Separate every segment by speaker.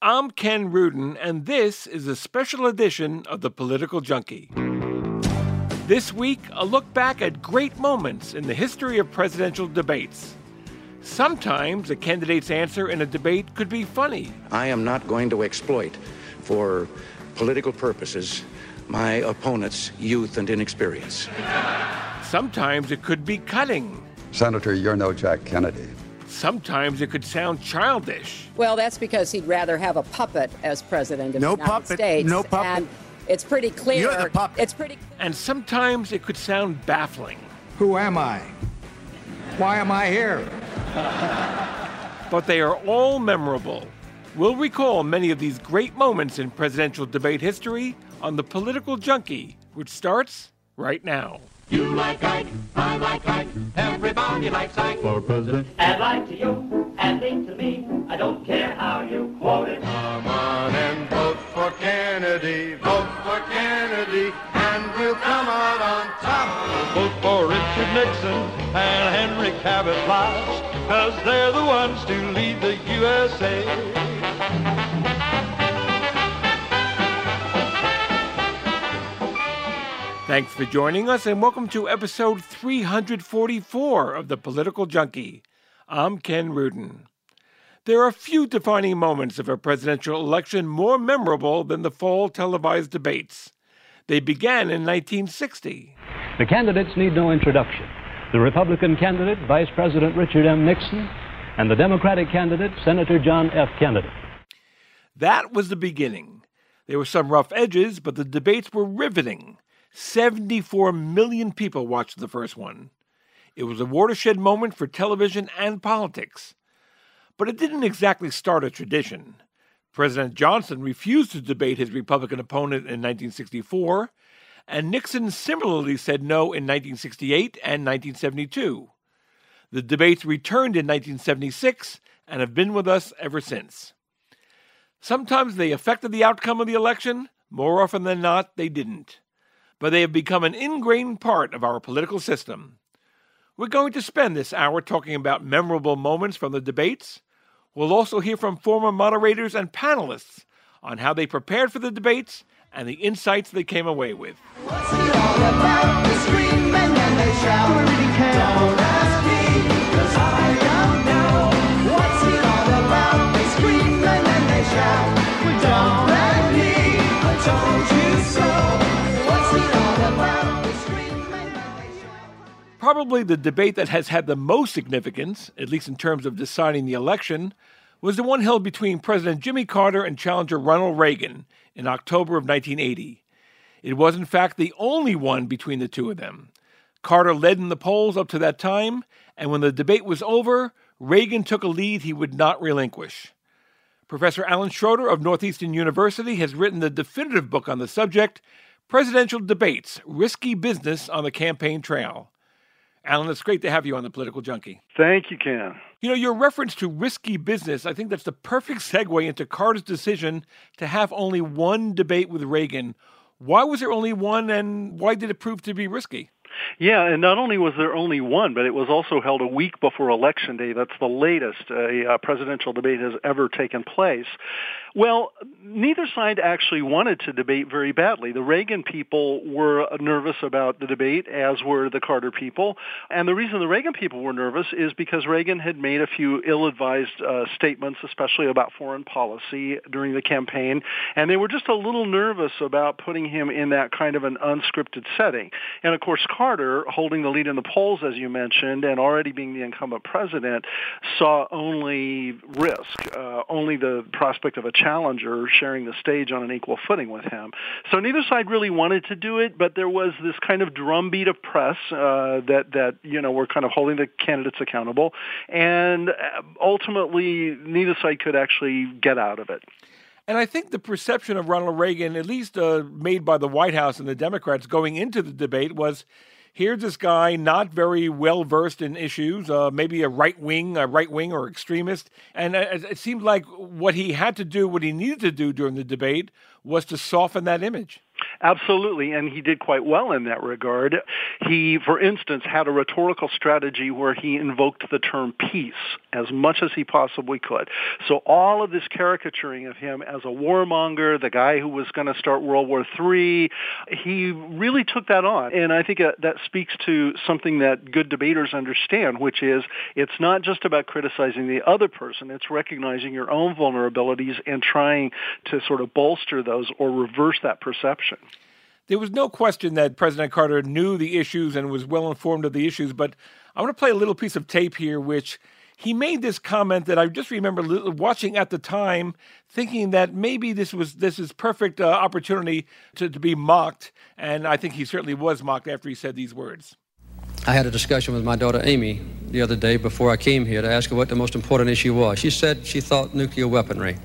Speaker 1: I'm Ken Rudin, and this is a special edition of The Political Junkie. This week, a look back at great moments in the history of presidential debates. Sometimes a candidate's answer in a debate could be funny.
Speaker 2: I am not going to exploit, for political purposes, my opponent's youth and inexperience.
Speaker 1: Sometimes it could be cutting.
Speaker 3: Senator, you're no Jack Kennedy.
Speaker 1: Sometimes it could sound childish.
Speaker 4: Well, that's because he'd rather have a puppet as president of the United States.
Speaker 5: No puppet.
Speaker 4: And it's pretty clear.
Speaker 5: You're the puppet.
Speaker 1: And sometimes it could sound baffling.
Speaker 6: Who am I? Why am I here?
Speaker 1: But they are all memorable. We'll recall many of these great moments in presidential debate history on The Political Junkie, which starts right now.
Speaker 7: You like Ike, I like Ike, everybody likes Ike for president.
Speaker 8: And like to you, and think to me, I don't care how you quote it.
Speaker 7: Come on and vote for Kennedy, and we'll come out on top.
Speaker 9: Vote for Richard Nixon and Henry Cabot Lodge, 'cause they're the ones to lead the USA.
Speaker 1: Thanks for joining us, and welcome to episode 344 of The Political Junkie. I'm Ken Rudin. There are few defining moments of a presidential election more memorable than the fall televised debates. They began in 1960.
Speaker 10: The candidates need no introduction. The Republican candidate, Vice President Richard M. Nixon, and the Democratic candidate, Senator John F. Kennedy.
Speaker 1: That was the beginning. There were some rough edges, but the debates were riveting. 74 million people watched the first one. It was a watershed moment for television and politics. But it didn't exactly start a tradition. President Johnson refused to debate his Republican opponent in 1964, and Nixon similarly said no in 1968 and 1972. The debates returned in 1976 and have been with us ever since. Sometimes they affected the outcome of the election. More often than not, they didn't. But they have become an ingrained part of our political system. We're going to spend this hour talking about memorable moments from the debates. We'll also hear from former moderators and panelists on how they prepared for the debates and the insights they came away with.
Speaker 7: What's it all about? They scream and then they shout. Don't ask me, 'cause I don't know. What's it all about? They scream and then they shout. Don't ask me, I told you so.
Speaker 1: Probably the debate that has had the most significance, at least in terms of deciding the election, was the one held between President Jimmy Carter and challenger Ronald Reagan in October of 1980. It was, in fact, the only one between the two of them. Carter led in the polls up to that time, and when the debate was over, Reagan took a lead he would not relinquish. Professor Alan Schroeder of Northeastern University has written the definitive book on the subject, Presidential Debates, Risky Business on the Campaign Trail. Alan, it's great to have you on The Political Junkie.
Speaker 5: Thank you, Ken.
Speaker 1: You know, your reference to risky business, I think that's the perfect segue into Carter's decision to have only one debate with Reagan. Why was there only one, and why did it prove to be risky?
Speaker 5: Yeah, and not only was there only one, but it was also held a week before Election Day. That's the latest a presidential debate has ever taken place. Well, neither side actually wanted to debate very badly. The Reagan people were nervous about the debate, as were the Carter people. And the reason the Reagan people were nervous is because Reagan had made a few ill-advised statements, especially about foreign policy during the campaign. And they were just a little nervous about putting him in that kind of an unscripted setting. And of course, Carter, holding the lead in the polls, as you mentioned, and already being the incumbent president, saw only risk, only the prospect of a challenger sharing the stage on an equal footing with him. So neither side really wanted to do it, but there was this kind of drumbeat of press that were kind of holding the candidates accountable, and ultimately neither side could actually get out of it.
Speaker 1: And I think the perception of Ronald Reagan, at least made by the White House and the Democrats going into the debate, was here's this guy not very well versed in issues, maybe a right wing or extremist. And it seemed like what he had to do, what he needed to do during the debate, was to soften that image.
Speaker 5: Absolutely, and he did quite well in that regard. He, for instance, had a rhetorical strategy where he invoked the term peace as much as he possibly could. So all of this caricaturing of him as a warmonger, the guy who was going to start World War III, he really took that on. And I think that speaks to something that good debaters understand, which is it's not just about criticizing the other person, it's recognizing your own vulnerabilities and trying to sort of bolster those or reverse that perception.
Speaker 1: There was no question that President Carter knew the issues and was well informed of the issues, but I want to play a little piece of tape here, which he made this comment that I just remember watching at the time, thinking that maybe this is perfect opportunity to be mocked, and I think he certainly was mocked after he said these words.
Speaker 11: I had a discussion with my daughter Amy the other day before I came here to ask her what the most important issue was. She said she thought nuclear weaponry.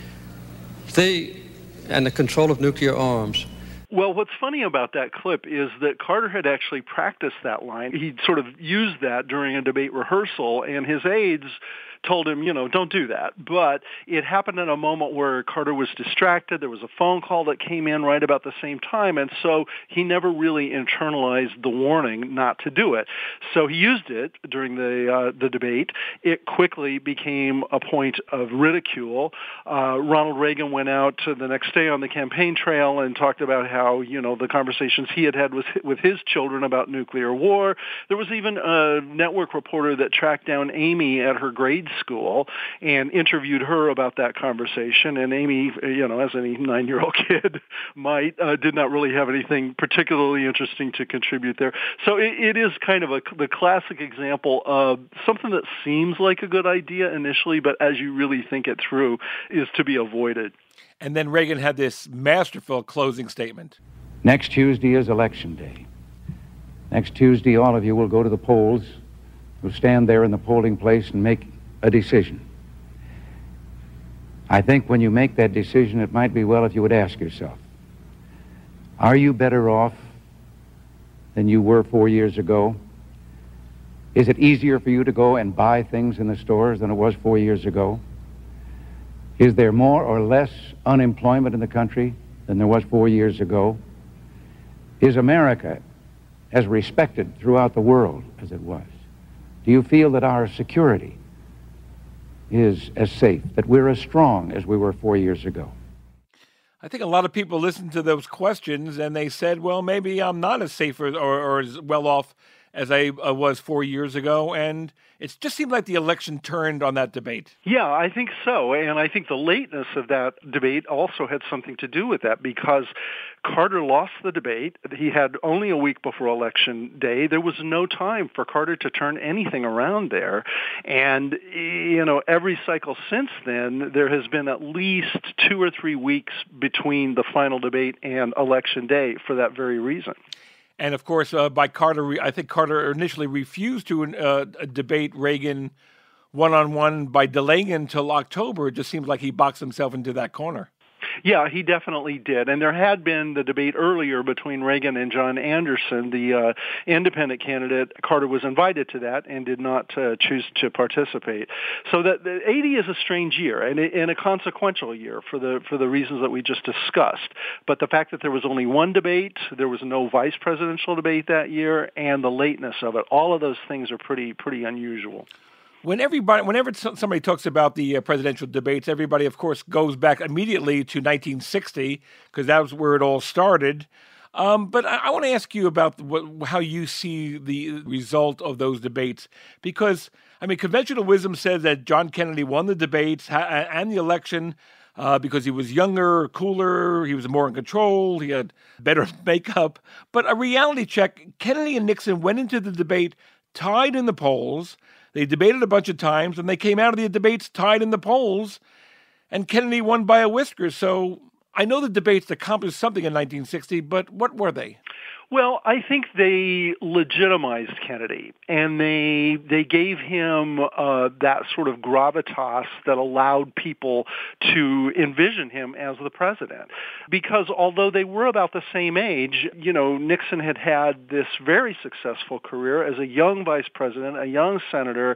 Speaker 11: And the control of nuclear arms.
Speaker 5: Well, what's funny about that clip is that Carter had actually practiced that line. He sort of used that during a debate rehearsal, and his aides told him, don't do that. But it happened at a moment where Carter was distracted. There was a phone call that came in right about the same time, and so he never really internalized the warning not to do it. So he used it during the debate. It quickly became a point of ridicule. Ronald Reagan went out the next day on the campaign trail and talked about how, the conversations he had with his children about nuclear war. There was even a network reporter that tracked down Amy at her grade school and interviewed her about that conversation. And Amy, as any 9-year-old kid might, did not really have anything particularly interesting to contribute there. So it is kind of the classic example of something that seems like a good idea initially, but as you really think it through, is to be avoided.
Speaker 1: And then Reagan had this masterful closing statement.
Speaker 12: Next Tuesday is Election Day. Next Tuesday, all of you will go to the polls. You'll stand there in the polling place and make a decision. I think when you make that decision, it might be well if you would ask yourself, are you better off than you were 4 years ago? Is it easier for you to go and buy things in the stores than it was 4 years ago? Is there more or less unemployment in the country than there was 4 years ago? Is America as respected throughout the world as it was? Do you feel that our security is as safe, that we're as strong as we were 4 years ago?
Speaker 1: I think a lot of people listened to those questions and they said, well, maybe I'm not as safe or as well off as I was 4 years ago. And it just seemed like the election turned on that debate.
Speaker 5: Yeah, I think so. And I think the lateness of that debate also had something to do with that, because Carter lost the debate. He had only a week before Election Day. There was no time for Carter to turn anything around there. And, every cycle since then, there has been at least 2 or 3 weeks between the final debate and Election Day for that very reason.
Speaker 1: And, of course, by Carter, I think Carter initially refused to debate Reagan one-on-one by delaying until October. It just seems like he boxed himself into that corner.
Speaker 5: Yeah, he definitely did. And there had been the debate earlier between Reagan and John Anderson, the independent candidate. Carter was invited to that and did not choose to participate. So that 80 is a strange year and a consequential year for the reasons that we just discussed. But the fact that there was only one debate, there was no vice presidential debate that year, and the lateness of it, all of those things are pretty unusual.
Speaker 1: Whenever somebody talks about the presidential debates, everybody, of course, goes back immediately to 1960 because that was where it all started. But I want to ask you about how you see the result of those debates, because, conventional wisdom says that John Kennedy won the debates and the election because he was younger, cooler, he was more in control, he had better makeup. But a reality check, Kennedy and Nixon went into the debate tied in the polls. They debated a bunch of times, and they came out of the debates tied in the polls, and Kennedy won by a whisker. So I know the debates accomplished something in 1960, but what were they?
Speaker 5: Well, I think they legitimized Kennedy, and they gave him that sort of gravitas that allowed people to envision him as the president. Because although they were about the same age, Nixon had this very successful career as a young vice president, a young senator,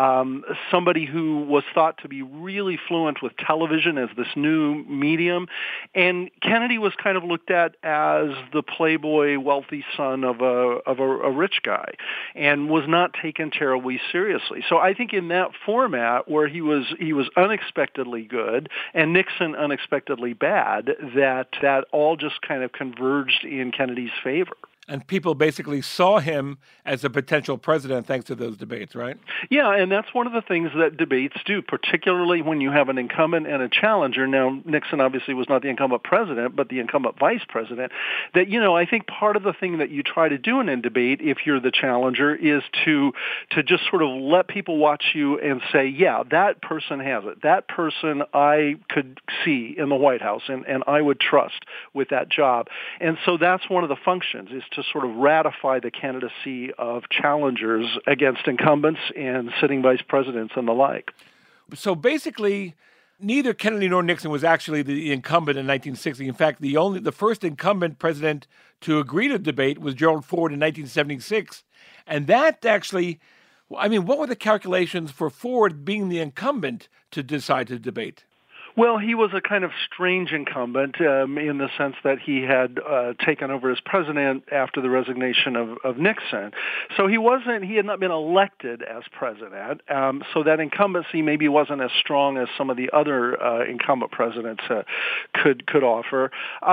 Speaker 5: somebody who was thought to be really fluent with television as this new medium, and Kennedy was kind of looked at as the playboy, wealthy son of a rich guy, and was not taken terribly seriously. So I think in that format where he was unexpectedly good and Nixon unexpectedly bad, that all just kind of converged in Kennedy's favor.
Speaker 1: And people basically saw him as a potential president thanks to those debates, right?
Speaker 5: Yeah, and that's one of the things that debates do, particularly when you have an incumbent and a challenger. Now, Nixon obviously was not the incumbent president, but the incumbent vice president. That, I think part of the thing that you try to do in a debate, if you're the challenger, is to just sort of let people watch you and say, yeah, that person has it. That person I could see in the White House, and I would trust with that job. And so that's one of the functions, is to sort of ratify the candidacy of challengers against incumbents and sitting vice presidents and the like.
Speaker 1: So basically, neither Kennedy nor Nixon was actually the incumbent in 1960. In fact, the first incumbent president to agree to debate was Gerald Ford in 1976. And that actually, what were the calculations for Ford being the incumbent to decide to debate?
Speaker 5: Well, he was a kind of strange incumbent in the sense that he had taken over as president after the resignation of Nixon. So he had not been elected as president. So that incumbency maybe wasn't as strong as some of the other incumbent presidents could offer.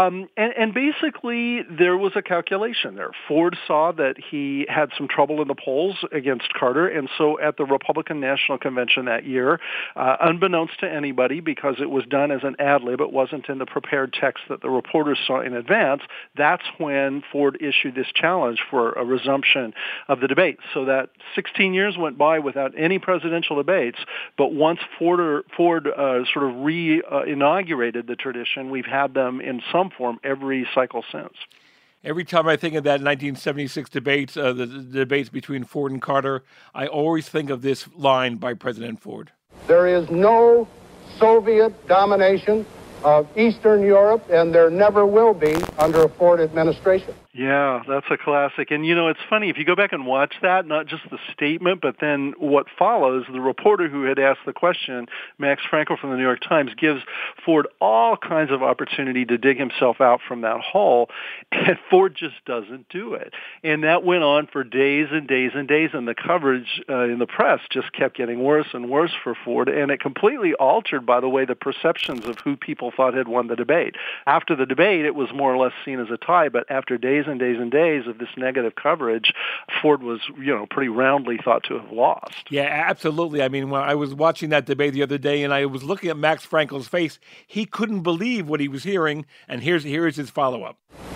Speaker 5: And basically, there was a calculation there. Ford saw that he had some trouble in the polls against Carter, and so at the Republican National Convention that year, unbeknownst to anybody, because it was done as an ad lib, it wasn't in the prepared text that the reporters saw in advance, that's when Ford issued this challenge for a resumption of the debate. So that 16 years went by without any presidential debates, but once Ford sort of re-inaugurated the tradition, we've had them in some form every cycle since.
Speaker 1: Every time I think of that 1976 debates, the debates between Ford and Carter, I always think of this line by President Ford.
Speaker 13: There is no Soviet domination of Eastern Europe, and there never will be under a Ford administration.
Speaker 5: Yeah, that's a classic. And, it's funny, if you go back and watch that, not just the statement, but then what follows, the reporter who had asked the question, Max Frankel from the New York Times, gives Ford all kinds of opportunity to dig himself out from that hole, and Ford just doesn't do it. And that went on for days and days and days, and the coverage in the press just kept getting worse and worse for Ford, and it completely altered, by the way, the perceptions of who people thought had won the debate. After the debate, it was more or less seen as a tie, but after days and days and days of this negative coverage, Ford was, pretty roundly thought to have lost.
Speaker 1: Yeah, absolutely. When I was watching that debate the other day and I was looking at Max Frankel's face, he couldn't believe what he was hearing, and here's his follow-up.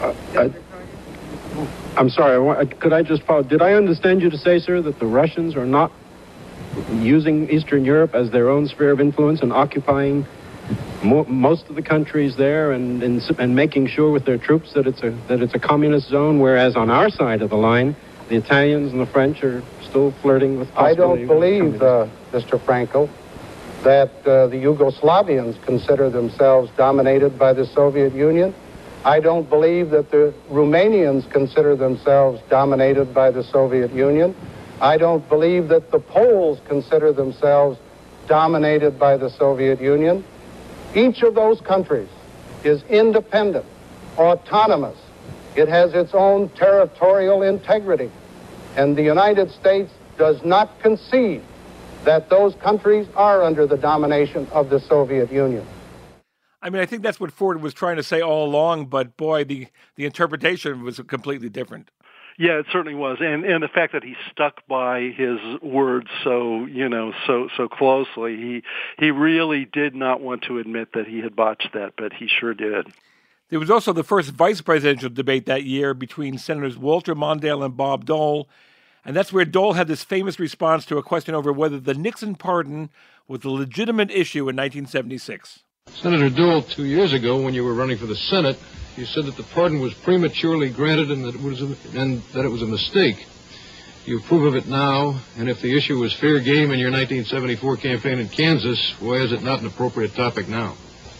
Speaker 14: I'm sorry, could I just follow? Did I understand you to say, sir, that the Russians are not using Eastern Europe as their own sphere of influence and occupying most of the countries there and making sure with their troops that it's a communist zone, whereas on our side of the line, the Italians and the French are still flirting with possibility.
Speaker 13: I don't believe, Mr. Frankel, that the Yugoslavians consider themselves dominated by the Soviet Union. I don't believe that the Romanians consider themselves dominated by the Soviet Union. I don't believe that the Poles consider themselves dominated by the Soviet Union. Each of those countries is independent, autonomous. It has its own territorial integrity. And the United States does not concede that those countries are under the domination of the Soviet Union.
Speaker 1: I think that's what Ford was trying to say all along, but boy, the interpretation was completely different.
Speaker 5: Yeah, it certainly was, and the fact that he stuck by his words so closely, he really did not want to admit that he had botched that, but he sure did.
Speaker 1: There was also the first vice presidential debate that year between Senators Walter Mondale and Bob Dole, and that's where Dole had this famous response to a question over whether the Nixon pardon was a legitimate issue in 1976.
Speaker 15: Senator Dole, 2 years ago, when you were running for the Senate,
Speaker 14: You said that the pardon was prematurely granted and that it was a mistake. You approve of it now, and if the issue was fair game in your 1974 campaign in Kansas, why is it not an appropriate topic now?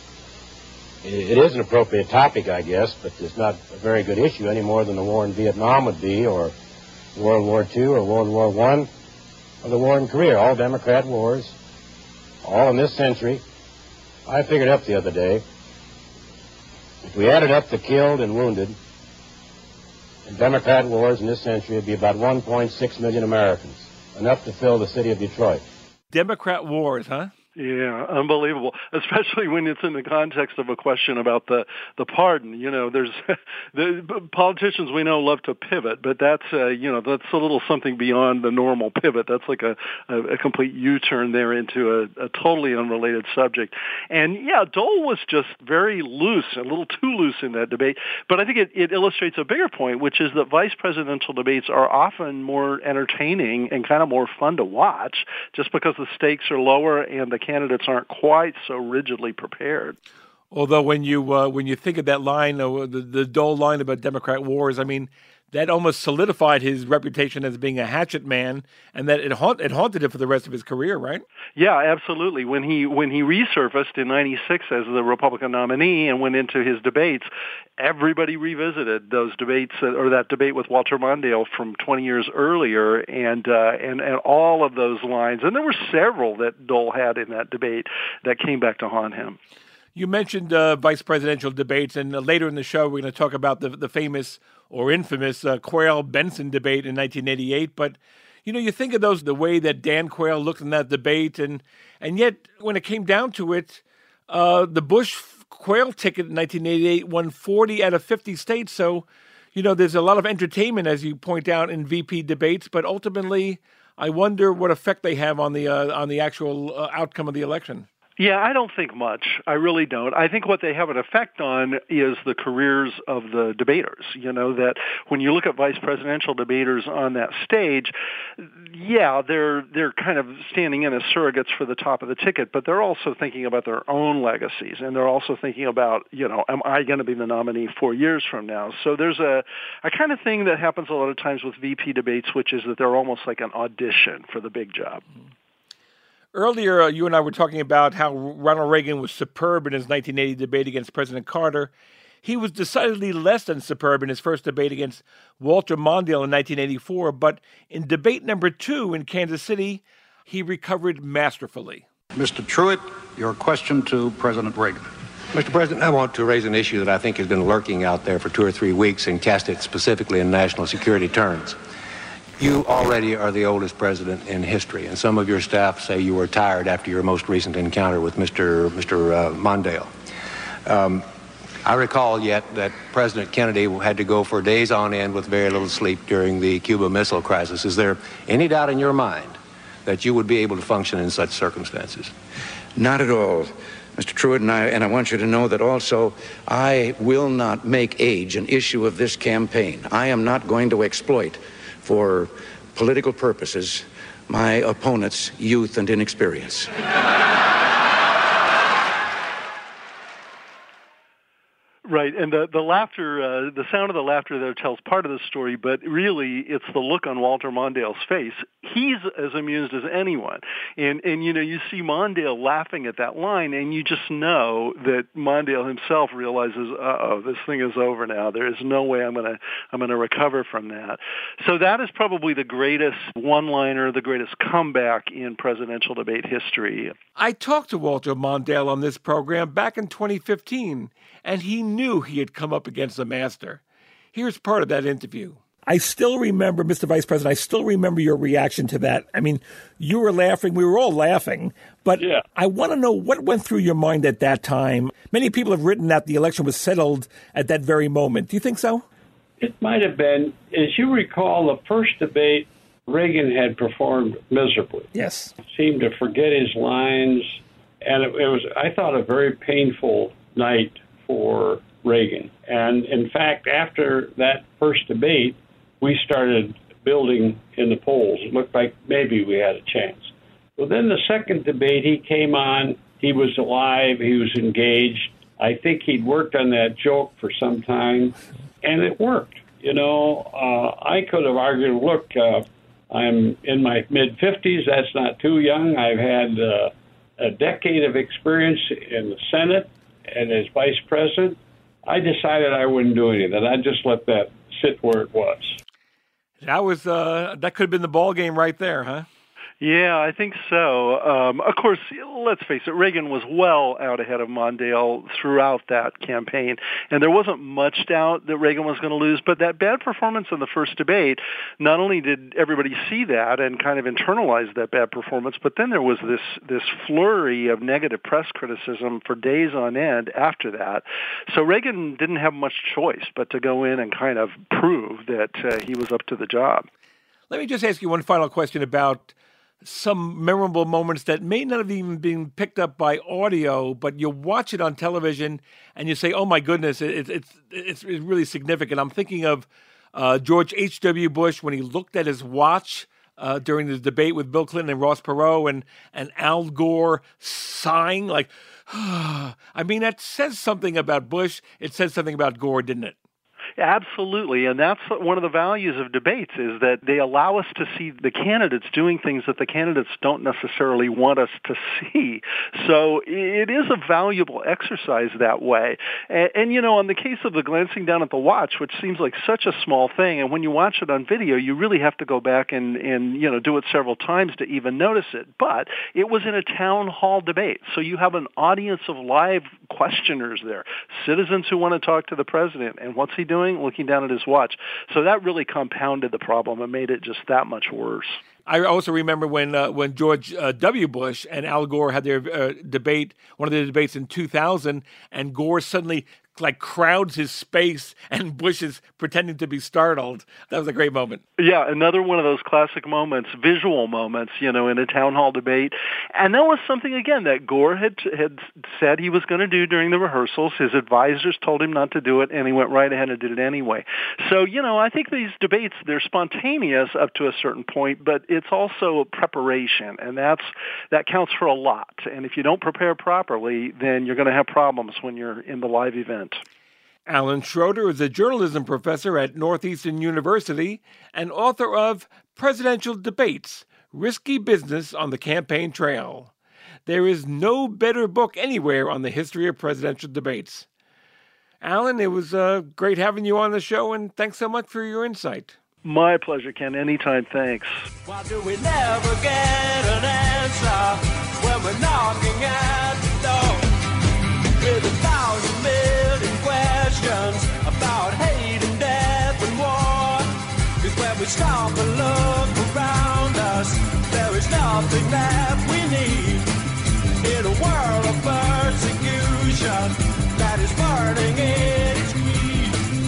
Speaker 15: It is an appropriate topic, I guess, but it's not a very good issue any more than the war in Vietnam would be, or World War II, or World War I, or the war in Korea. All Democrat wars, all in this century. I figured up the other day, if we added up the killed and wounded in Democrat wars in this century, it'd be about 1.6 million Americans, enough to fill the city of Detroit.
Speaker 1: Democrat wars, huh?
Speaker 5: Yeah, unbelievable, especially when it's in the context of a question about the pardon. You know, there's the politicians we know love to pivot, but that's that's a little something beyond the normal pivot. That's like a complete U-turn there into a totally unrelated subject. And yeah, Dole was just very loose, a little too loose in that debate. But I think it illustrates a bigger point, which is that vice presidential debates are often more entertaining and kind of more fun to watch, just because the stakes are lower and the candidates aren't quite so rigidly prepared.
Speaker 1: Although when you think of that line, the Dole line about Democrat wars, I mean, that almost solidified his reputation as being a hatchet man, and that it haunted him for the rest of his career, right?
Speaker 5: Yeah, absolutely. When he resurfaced in '96 as the Republican nominee and went into his debates, everybody revisited those debates, or that debate with Walter Mondale from 20 years earlier, and all of those lines. And there were several that Dole had in that debate that came back to haunt him.
Speaker 1: You mentioned vice presidential debates, and later in the show we're going to talk about the famous or infamous Quayle-Benson debate in 1988. But, you think of those, the way that Dan Quayle looked in that debate, and yet when it came down to it, the Bush-Quayle ticket in 1988 won 40 out of 50 states. So, there's a lot of entertainment, as you point out, in VP debates, but ultimately I wonder what effect they have on the actual outcome of the election.
Speaker 5: Yeah, I don't think much. I really don't. I think what they have an effect on is the careers of the debaters. That when you look at vice presidential debaters on that stage, yeah, they're kind of standing in as surrogates for the top of the ticket, but they're also thinking about their own legacies, and they're also thinking about, am I going to be the nominee 4 years from now? So there's a kind of thing that happens a lot of times with VP debates, which is that they're almost like an audition for the big job.
Speaker 1: Earlier, you and I were talking about how Ronald Reagan was superb in his 1980 debate against President Carter. He was decidedly less than superb in his first debate against Walter Mondale in 1984, but in debate number 2 in Kansas City, he recovered masterfully.
Speaker 3: Mr. Truitt, your question to President Reagan.
Speaker 15: Mr. President, I want to raise an issue that I think has been lurking out there for 2 or 3 weeks and cast it specifically in national security terms. You already are the oldest president in history, and some of your staff say you were tired after your most recent encounter with Mr. Mondale. I recall yet that President Kennedy had to go for days on end with very little sleep during the Cuba Missile Crisis. Is there any doubt in your mind that you would be able to function in such circumstances?
Speaker 2: Not at all, Mr. Truitt, and I want you to know that also I will not make age an issue of this campaign. I am not going to exploit for political purposes my opponent's youth and inexperience.
Speaker 5: Right, and the laughter, the sound of the laughter there tells part of the story, but really it's the look on Walter Mondale's face. He's as amused as anyone, and you see Mondale laughing at that line, and you just know that Mondale himself realizes, this thing is over now. There is no way I'm gonna recover from that. So that is probably the greatest one-liner, the greatest comeback in presidential debate history.
Speaker 1: I talked to Walter Mondale on this program back in 2015, and he knew he had come up against a master. Here's part of that interview. I still remember, Mr. Vice President, I still remember your reaction to that. I mean, you were laughing. We were all laughing. But yeah. I want to know what went through your mind at that time. Many people have written that the election was settled at that very moment. Do you think so?
Speaker 16: It might have been. As you recall, the first debate, Reagan had performed miserably.
Speaker 1: Yes.
Speaker 16: Seemed to forget his lines. And it was, I thought, a very painful night for Reagan. And in fact, after that first debate, we started building in the polls. It looked like maybe we had a chance. Well, then the second debate, he came on. He was alive. He was engaged. I think he'd worked on that joke for some time, and it worked. I could have argued, look, I'm in my mid-50s. That's not too young. I've had a decade of experience in the Senate and as vice president. I decided I wouldn't do anything. I'd just let that sit where it was.
Speaker 1: That could have been the ball game right there, huh?
Speaker 5: Yeah, I think so. Of course, let's face it, Reagan was well out ahead of Mondale throughout that campaign, and there wasn't much doubt that Reagan was going to lose, but that bad performance in the first debate, not only did everybody see that and kind of internalize that bad performance, but then there was this flurry of negative press criticism for days on end after that. So Reagan didn't have much choice but to go in and kind of prove that he was up to the job.
Speaker 1: Let me just ask you one final question about some memorable moments that may not have even been picked up by audio, but you watch it on television and you say, "Oh my goodness, it's really significant." I'm thinking of George H.W. Bush when he looked at his watch during the debate with Bill Clinton and Ross Perot, and Al Gore sighing like, I mean, that says something about Bush. It says something about Gore, didn't it?
Speaker 5: Absolutely, and that's one of the values of debates, is that they allow us to see the candidates doing things that the candidates don't necessarily want us to see. So it is a valuable exercise that way. And on the case of the glancing down at the watch, which seems like such a small thing, and when you watch it on video, you really have to go back and do it several times to even notice it. But it was in a town hall debate, so you have an audience of live questioners there, citizens who want to talk to the president, and what's he doing? Looking down at his watch. So that really compounded the problem and made it just that much worse.
Speaker 1: I also remember when George W. Bush and Al Gore had their debate, one of their debates in 2000, and Gore suddenly crowds his space and Bush is pretending to be startled. That was a great moment.
Speaker 5: Yeah, another one of those classic moments, visual moments, in a town hall debate. And that was something, again, that Gore had said he was going to do during the rehearsals. His advisors told him not to do it, and he went right ahead and did it anyway. So, I think these debates, they're spontaneous up to a certain point, but it's also preparation, and that counts for a lot. And if you don't prepare properly, then you're going to have problems when you're in the live event.
Speaker 1: Alan Schroeder is a journalism professor at Northeastern University and author of Presidential Debates, Risky Business on the Campaign Trail. There is no better book anywhere on the history of presidential debates. Alan, it was great having you on the show, and thanks so much for your insight.
Speaker 5: My pleasure, Ken. Anytime, thanks.
Speaker 7: Why do we never get an answer when we're knocking at the door? With 1,000 million questions about hate and death and war. 'Cause when we stop and look around us, there is nothing that we need. In a world of persecution that is burning in its greed.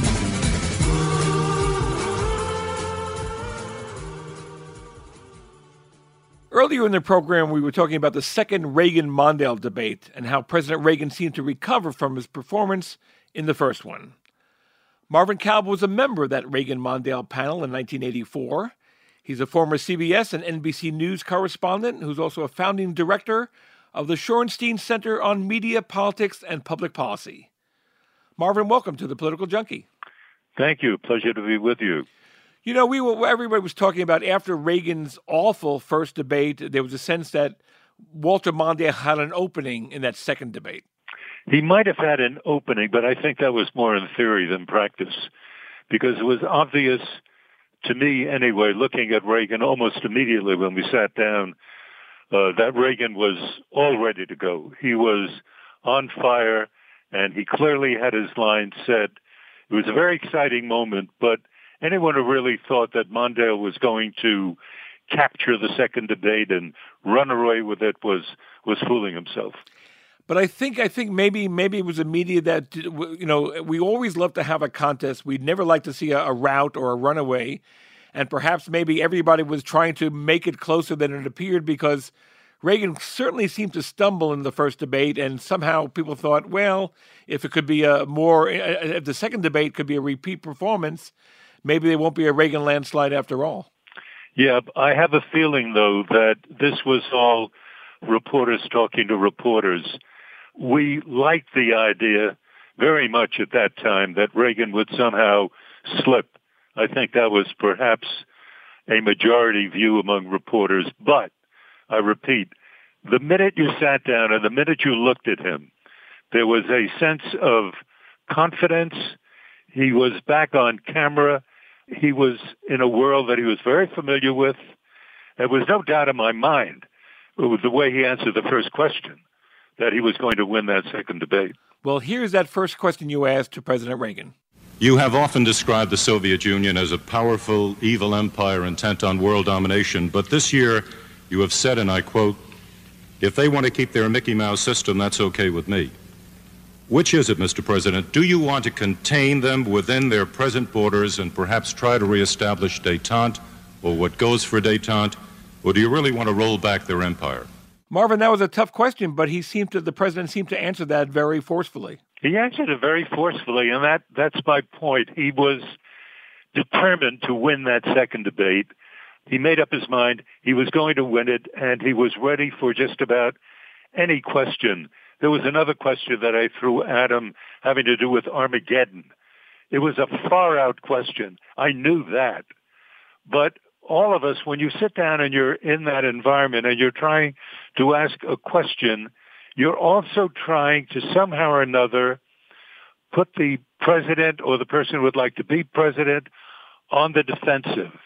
Speaker 1: Earlier in the program, we were talking about the second Reagan-Mondale debate and how President Reagan seemed to recover from his performance in the first one. Marvin Kalb was a member of that Reagan-Mondale panel in 1984. He's a former CBS and NBC News correspondent who's also a founding director of the Shorenstein Center on Media, Politics, and Public Policy. Marvin, welcome to the Political Junkie.
Speaker 17: Thank you. Pleasure to be with you.
Speaker 1: Everybody was talking about after Reagan's awful first debate, there was a sense that Walter Mondale had an opening in that second debate.
Speaker 17: He might have had an opening, but I think that was more in theory than practice, because it was obvious to me anyway, looking at Reagan almost immediately when we sat down, that Reagan was all ready to go. He was on fire, and he clearly had his line set. It was a very exciting moment, but anyone who really thought that Mondale was going to capture the second debate and run away with it was fooling himself.
Speaker 1: But I think maybe it was a media that, we always love to have a contest. We'd never like to see a rout or a runaway. And perhaps maybe everybody was trying to make it closer than it appeared, because Reagan certainly seemed to stumble in the first debate, and somehow people thought, well, if it could be if the second debate could be a repeat performance, maybe there won't be a Reagan landslide after all.
Speaker 17: Yeah, I have a feeling, though, that this was all reporters talking to reporters. we liked the idea very much at that time that Reagan would somehow slip. I think that was perhaps a majority view among reporters. But, I repeat, the minute you sat down and the minute you looked at him, there was a sense of confidence. He was back on camera. He was in a world that he was very familiar with. There was no doubt in my mind, with the way he answered the first question, that he was going to win that second debate.
Speaker 1: Well, here's that first question you asked to President Reagan.
Speaker 18: You have often described the Soviet Union as a powerful, evil empire intent on world domination, but this year you have said, and I quote, "If they want to keep their Mickey Mouse system, that's okay with me." Which is it, Mr. President? Do you want to contain them within their present borders and perhaps try to reestablish détente, or what goes for détente, or do you really want to roll back their empire?
Speaker 1: Marvin, that was a tough question, but the president seemed to answer that very forcefully.
Speaker 17: He answered it very forcefully, and that's my point. He was determined to win that second debate. He made up his mind he was going to win it, and he was ready for just about any question. There was another question that I threw at him having to do with Armageddon. It was a far-out question. I knew that. But all of us, when you sit down and you're in that environment and you're trying to ask a question, you're also trying to somehow or another put the president or the person who would like to be president on the defensive.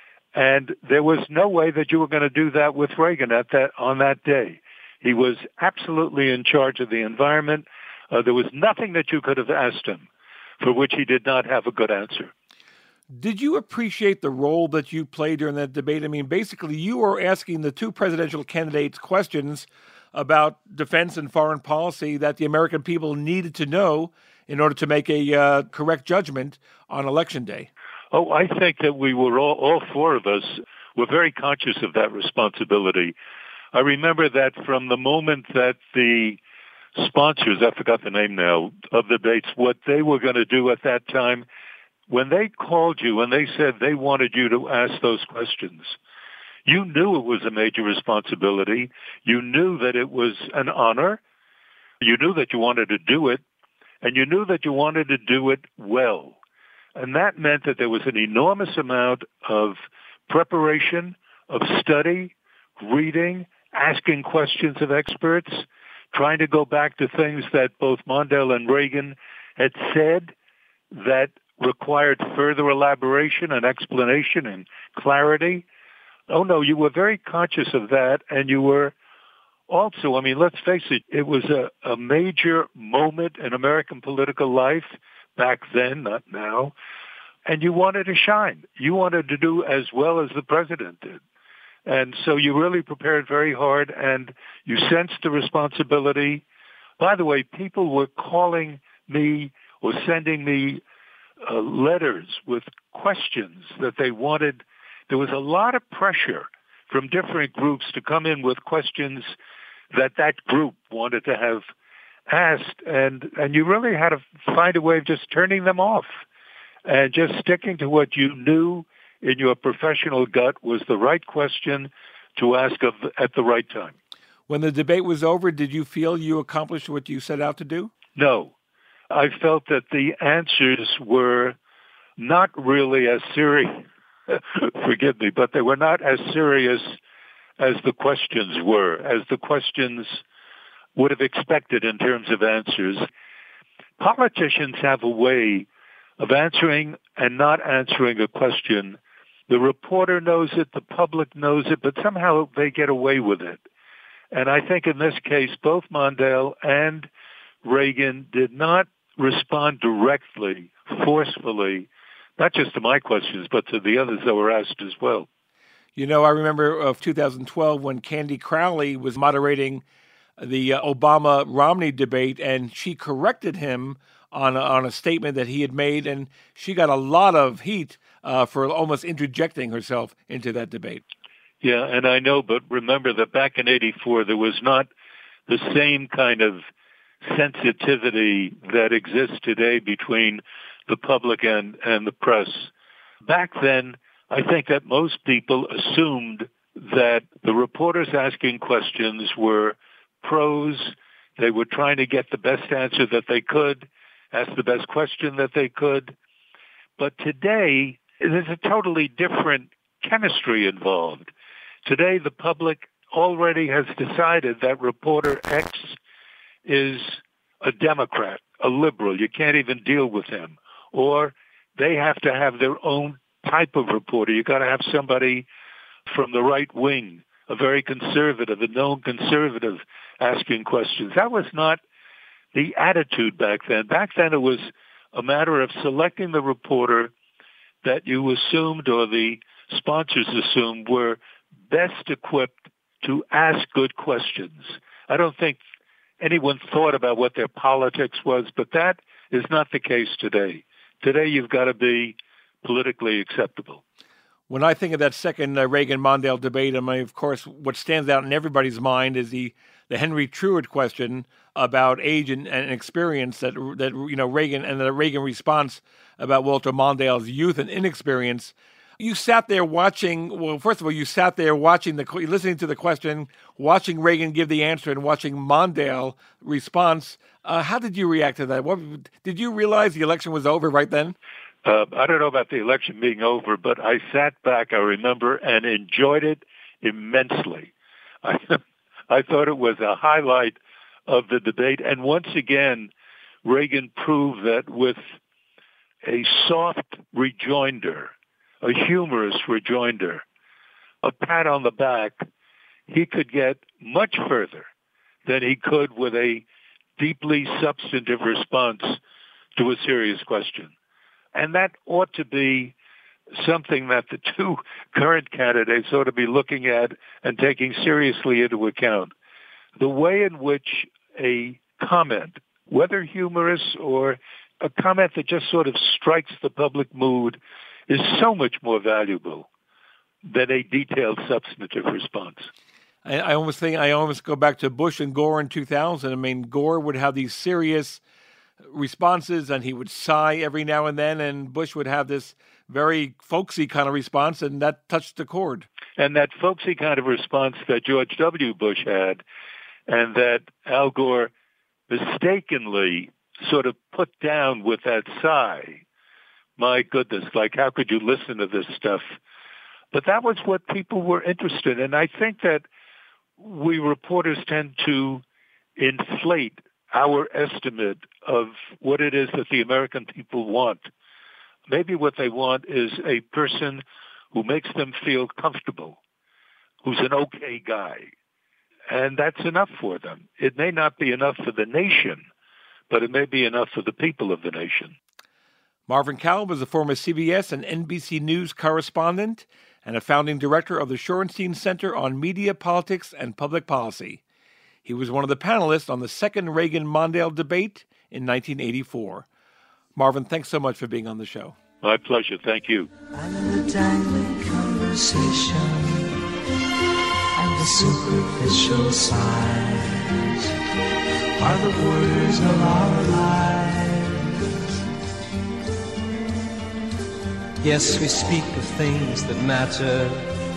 Speaker 17: And there was no way that you were going to do that with Reagan on that day. He was absolutely in charge of the environment. There was nothing that you could have asked him for which he did not have a good answer.
Speaker 1: Did you appreciate the role that you played during that debate? I mean, basically, you were asking the two presidential candidates questions about defense and foreign policy that the American people needed to know in order to make a correct judgment on Election Day.
Speaker 17: Oh, I think that we were all four of us were very conscious of that responsibility. I remember that from the moment that the sponsors, I forgot the name now, of the debates, what they were going to do at that time, when they called you and they said they wanted you to ask those questions, you knew it was a major responsibility. You knew that it was an honor. You knew that you wanted to do it, and you knew that you wanted to do it well. And that meant that there was an enormous amount of preparation, of study, reading, asking questions of experts, trying to go back to things that both Mondale and Reagan had said that required further elaboration and explanation and clarity. Oh, no, you were very conscious of that, and you were also, I mean, let's face it, it was a major moment in American political life back then, not now, and you wanted to shine. You wanted to do as well as the president did. And so you really prepared very hard, and you sensed the responsibility. By the way, people were calling me or sending me letters with questions that they wanted. There was a lot of pressure from different groups to come in with questions that group wanted to have asked, and you really had to find a way of just turning them off and just sticking to what you knew in your professional gut was the right question to ask at the right time.
Speaker 1: When the debate was over, did you feel you accomplished what you set out to do?
Speaker 17: No. I felt that the answers were not really as serious, forgive me, but they were not as serious as the questions were, as the questions would have expected in terms of answers. Politicians have a way of answering and not answering a question. The reporter knows it, the public knows it, but somehow they get away with it. And I think in this case, both Mondale and Reagan did not respond directly, forcefully, not just to my questions, but to the others that were asked as well.
Speaker 1: You know, I remember of 2012 when Candy Crowley was moderating the Obama-Romney debate, and she corrected him on a statement that he had made, and she got a lot of heat for almost interjecting herself into that debate.
Speaker 17: Yeah, and I know, but remember that back in '84, there was not the same kind of sensitivity that exists today between the public and the press. Back then, I think that most people assumed that the reporters asking questions were pros They were trying to get the best answer that they could, ask the best question that they could. But today, there's a totally different chemistry involved. Today, the public already has decided that reporter X is a Democrat, a liberal. You can't even deal with him. Or they have to have their own type of reporter. You got to have somebody from the right wing, a very conservative, a known conservative, asking questions. That was not the attitude back then. Back then, it was a matter of selecting the reporter that you assumed, or the sponsors assumed, were best equipped to ask good questions. I don't think anyone thought about what their politics was, but that is not the case today. Today, you've got to be politically acceptable.
Speaker 1: When I think of that second Reagan-Mondale debate, I mean, of course, what stands out in everybody's mind is the Henry Truitt question about age and experience that Reagan, and the Reagan response about Walter Mondale's youth and inexperience. You sat there watching. Well, first of all, you sat there watching listening to the question, watching Reagan give the answer, and watching Mondale response. How did you react to that? Did you realize the election was over right then?
Speaker 17: I don't know about the election being over, but I sat back, I remember, and enjoyed it immensely. I thought it was a highlight of the debate. And once again, Reagan proved that with a soft rejoinder, a humorous rejoinder, a pat on the back, he could get much further than he could with a deeply substantive response to a serious question. And that ought to be something that the two current candidates ought to be looking at and taking seriously into account. The way in which a comment, whether humorous or a comment that just sort of strikes the public mood, is so much more valuable than a detailed substantive response.
Speaker 1: I almost go back to Bush and Gore in 2000. I mean, Gore would have these serious responses, and he would sigh every now and then, and Bush would have this very folksy kind of response, and that touched the chord.
Speaker 17: And that folksy kind of response that George W. Bush had, and that Al Gore mistakenly sort of put down with that sigh. My goodness, like, how could you listen to this stuff? But that was what people were interested in. And I think that we reporters tend to inflate our estimate of what it is that the American people want. Maybe what they want is a person who makes them feel comfortable, who's an okay guy. And that's enough for them. It may not be enough for the nation, but it may be enough for the people of the nation.
Speaker 1: Marvin Kalb was a former CBS and NBC News correspondent and a founding director of the Shorenstein Center on Media, Politics, and Public Policy. He was one of the panelists on the second Reagan-Mondale debate in 1984. Marvin, thanks so much for being on the show.
Speaker 17: My pleasure. Thank you.
Speaker 7: And the dangling conversation and the superficial signs are the words of our lives. Yes, we speak of things that matter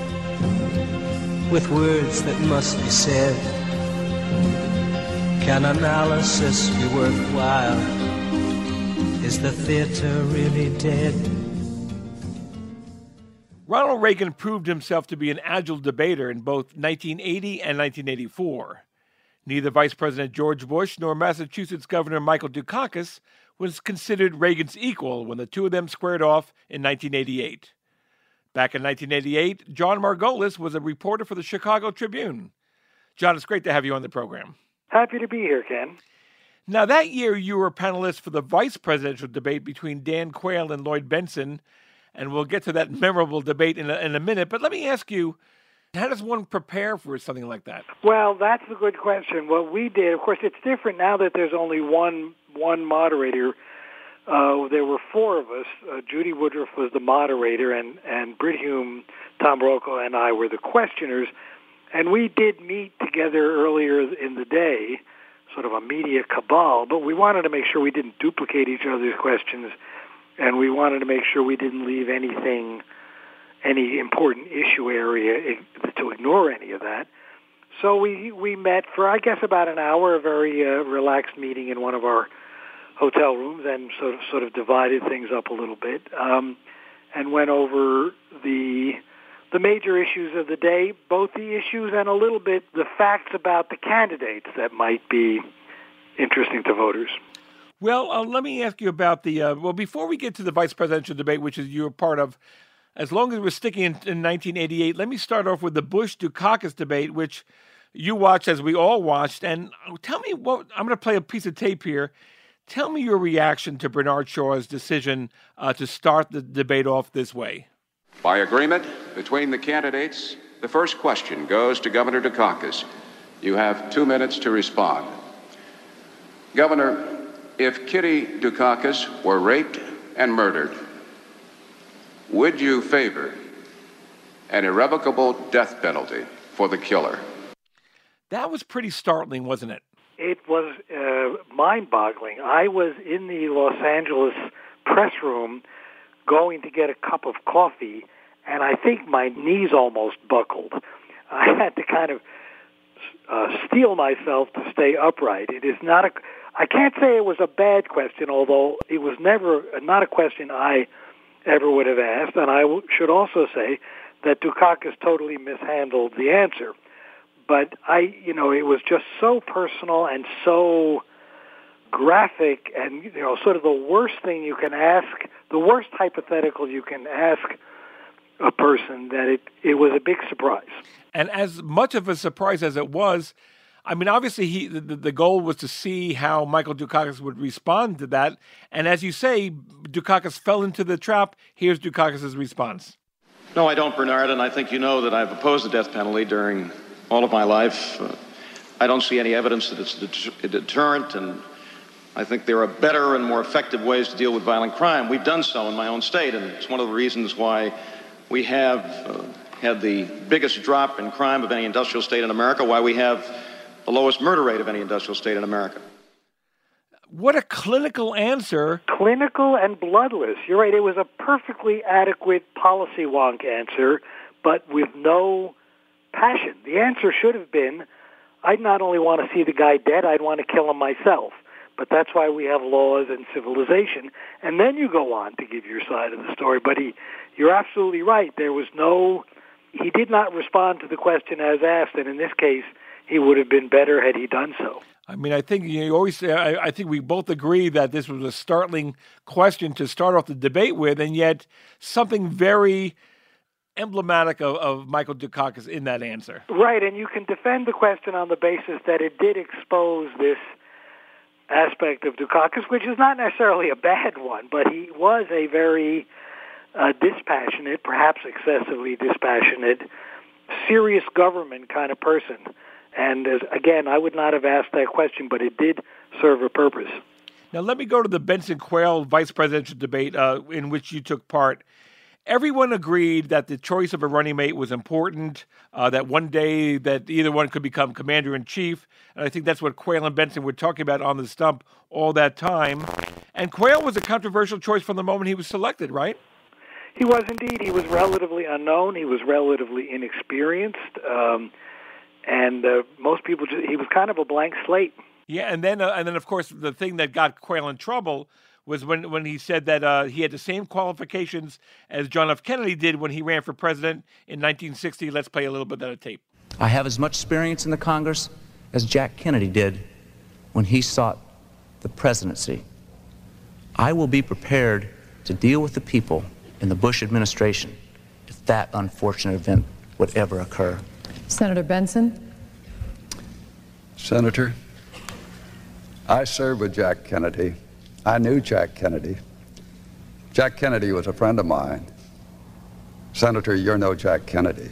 Speaker 7: with words that must be said. Can analysis be worthwhile? Is the theater really dead?
Speaker 1: Ronald Reagan proved himself to be an agile debater in both 1980 and 1984. Neither Vice President George Bush nor Massachusetts Governor Michael Dukakis was considered Reagan's equal when the two of them squared off in 1988. Back in 1988, John Margolis was a reporter for the Chicago Tribune. John, it's great to have you on the program.
Speaker 19: Happy to be here, Ken.
Speaker 1: Now, that year, you were a panelist for the vice presidential debate between Dan Quayle and Lloyd Bentsen, and we'll get to that memorable debate in a minute. But let me ask you, how does one prepare for something like that?
Speaker 19: Well, that's a good question. What we did, of course, it's different now that there's only one moderator. There were four of us. Judy Woodruff was the moderator, and Brit Hume, Tom Brokaw, and I were the questioners. And we did meet together earlier in the day, sort of a media cabal, but we wanted to make sure we didn't duplicate each other's questions, and we wanted to make sure we didn't leave any important issue area to ignore any of that. So we met for, I guess, about an hour, a very relaxed meeting in one of our hotel rooms, and sort of divided things up a little bit, and went over the major issues of the day, both the issues and a little bit the facts about the candidates that might be interesting to voters.
Speaker 1: Well, let me ask you about the, before we get to the vice presidential debate, which is you're part of, as long as we're sticking in 1988, let me start off with the Bush-Dukakis debate, which you watched, as we all watched. And tell me I'm going to play a piece of tape here. Tell me your reaction to Bernard Shaw's decision to start the debate off this way.
Speaker 20: By agreement between the candidates, the first question goes to Governor Dukakis. You have 2 minutes to respond. Governor, if Kitty Dukakis were raped and murdered, would you favor an irrevocable death penalty for the killer?
Speaker 1: That was pretty startling, wasn't it?
Speaker 19: It was mind-boggling. I was in the Los Angeles press room going to get a cup of coffee, and I think my knees almost buckled. I had to kind of steel myself to stay upright. It is not I can't say it was a bad question, although it was not a question I ever would have asked, and I should also say that Dukakis totally mishandled the answer. But it was just so personal and so graphic, and sort of the worst thing you can ask, the worst hypothetical you can ask a person, that it was a big surprise.
Speaker 1: And as much of a surprise as it was, I mean, obviously the goal was to see how Michael Dukakis would respond to that. And as you say, Dukakis fell into the trap. Here's Dukakis' response.
Speaker 21: No, I don't, Bernard, and I think you know that I've opposed the death penalty during all of my life. I don't see any evidence that it's a deterrent, and I think there are better and more effective ways to deal with violent crime. We've done so in my own state, and it's one of the reasons why we have had the biggest drop in crime of any industrial state in America, why we have the lowest murder rate of any industrial state in America.
Speaker 1: What a clinical answer.
Speaker 19: Clinical and bloodless. You're right. It was a perfectly adequate policy wonk answer, but with no passion. The answer should have been, I'd not only want to see the guy dead, I'd want to kill him myself. But that's why we have laws and civilization. And then you go on to give your side of the story. But you're absolutely right. He did not respond to the question as asked, and in this case, he would have been better had he done so.
Speaker 1: I mean, I think you always say, I think we both agree that this was a startling question to start off the debate with, and yet something very emblematic of Michael Dukakis in that answer.
Speaker 19: Right, and you can defend the question on the basis that it did expose this aspect of Dukakis, which is not necessarily a bad one, but he was a very dispassionate, perhaps excessively dispassionate, serious government kind of person. And again, I would not have asked that question, but it did serve a purpose.
Speaker 1: Now, let me go to the Benson-Quayle vice presidential debate in which you took part. Everyone agreed that the choice of a running mate was important, that one day that either one could become commander-in-chief. And I think that's what Quayle and Benson were talking about on the stump all that time. And Quayle was a controversial choice from the moment he was selected, right?
Speaker 19: He was indeed. He was relatively unknown. He was relatively inexperienced. And most people, he was kind of a blank slate.
Speaker 1: Yeah, and then of course, the thing that got Quayle in trouble was when he said that he had the same qualifications as John F. Kennedy did when he ran for president in 1960. Let's play a little bit of that tape.
Speaker 22: I have as much experience in the Congress as Jack Kennedy did when he sought the presidency. I will be prepared to deal with the people in the Bush administration if that unfortunate event would ever occur.
Speaker 23: Senator Benson.
Speaker 24: Senator, I served with Jack Kennedy. I knew Jack Kennedy. Jack Kennedy was a friend of mine. Senator, you're no Jack Kennedy.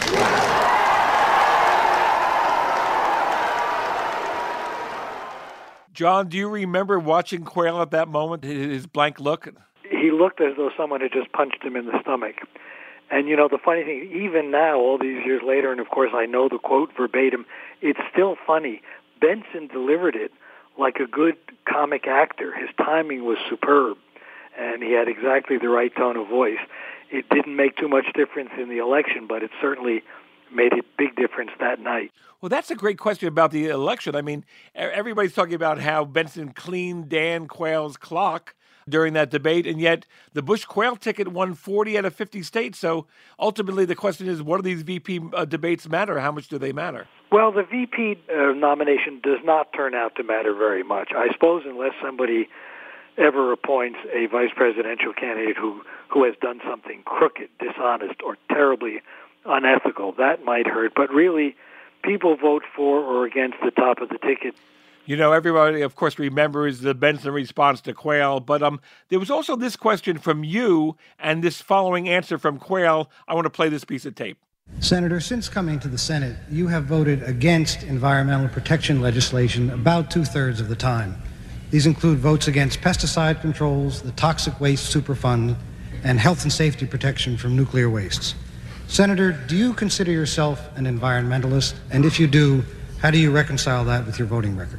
Speaker 1: John, do you remember watching Quayle at that moment, his blank look?
Speaker 19: He looked as though someone had just punched him in the stomach. And, you know, the funny thing, even now, all these years later, and of course I know the quote verbatim, it's still funny. Benson delivered it like a good comic actor. His timing was superb, and he had exactly the right tone of voice. It didn't make too much difference in the election, but it certainly made a big difference that night.
Speaker 1: Well, that's a great question about the election. I mean, everybody's talking about how Benson cleaned Dan Quayle's clock during that debate, and yet the Bush-Quayle ticket won 40 out of 50 states. So ultimately the question is, what do these VP debates matter? How much do they matter?
Speaker 19: Well, the VP nomination does not turn out to matter very much. I suppose unless somebody ever appoints a vice presidential candidate who has done something crooked, dishonest, or terribly unethical, that might hurt. But really, people vote for or against the top of the ticket.
Speaker 1: You know, everybody, of course, remembers the Benson response to Quayle, but there was also this question from you and this following answer from Quayle. I want to play this piece of tape.
Speaker 4: Senator, since coming to the Senate, you have voted against environmental protection legislation about 2/3 of the time. These include votes against pesticide controls, the Toxic Waste Superfund, and health and safety protection from nuclear wastes. Senator, do you consider yourself an environmentalist? And if you do, how do you reconcile that with your voting record?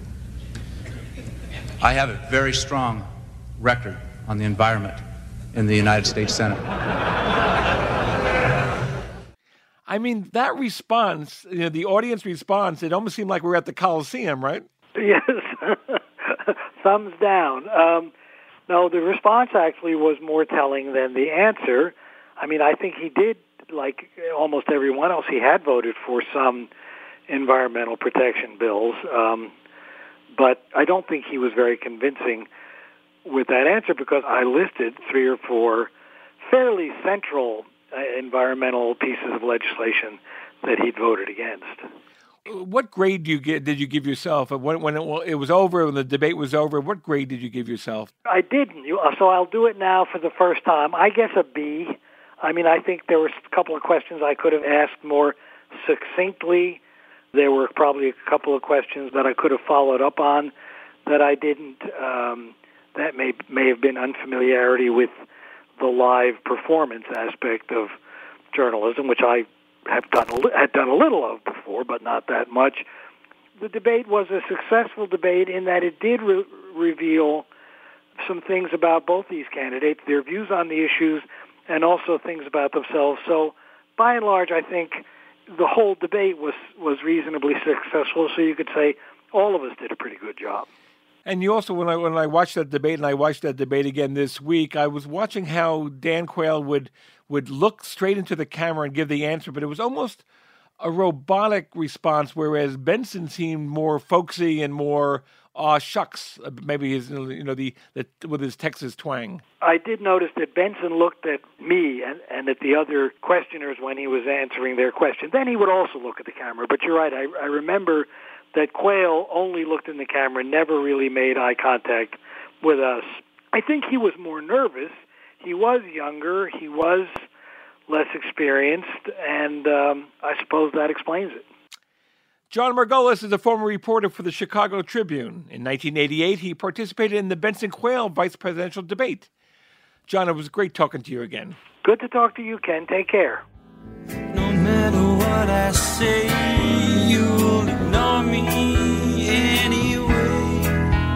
Speaker 22: I have a very strong record on the environment in the United States Senate.
Speaker 1: I mean, that response, the audience response, it almost seemed like we were at the Coliseum, right?
Speaker 19: Yes. Thumbs down. No, the response actually was more telling than the answer. I mean, I think he did, like almost everyone else, he had voted for some environmental protection bills, but I don't think he was very convincing with that answer because I listed 3 or 4 fairly central environmental pieces of legislation that he'd voted against.
Speaker 1: What grade did you give yourself when it was over, when the debate was over? What grade did you give yourself?
Speaker 19: I didn't, so I'll do it now for the first time. I guess a B. I mean, I think there were a couple of questions I could have asked more succinctly. There were probably a couple of questions that I could have followed up on that I didn't. That may have been unfamiliarity with the live performance aspect of journalism, which I had done a little of before, but not that much. The debate was a successful debate in that it did reveal some things about both these candidates, their views on the issues, and also things about themselves. So, by and large, I think the whole debate was reasonably successful, so you could say all of us did a pretty good job.
Speaker 1: And you also, when I watched that debate, and I watched that debate again this week, I was watching how Dan Quayle would look straight into the camera and give the answer, but it was almost a robotic response, whereas Benson seemed more folksy and more shucks, maybe his with his Texas twang.
Speaker 19: I did notice that Benson looked at me and at the other questioners when he was answering their question. Then he would also look at the camera. But you're right. I remember that Quayle only looked in the camera, never really made eye contact with us. I think he was more nervous. He was younger. He was less experienced, and I suppose that explains it.
Speaker 1: John Margolis is a former reporter for the Chicago Tribune. In 1988, he participated in the Benson-Quayle vice presidential debate. John, it was great talking to you again.
Speaker 19: Good to talk to you, Ken. Take care.
Speaker 7: No matter what I say, you'll ignore me anyway.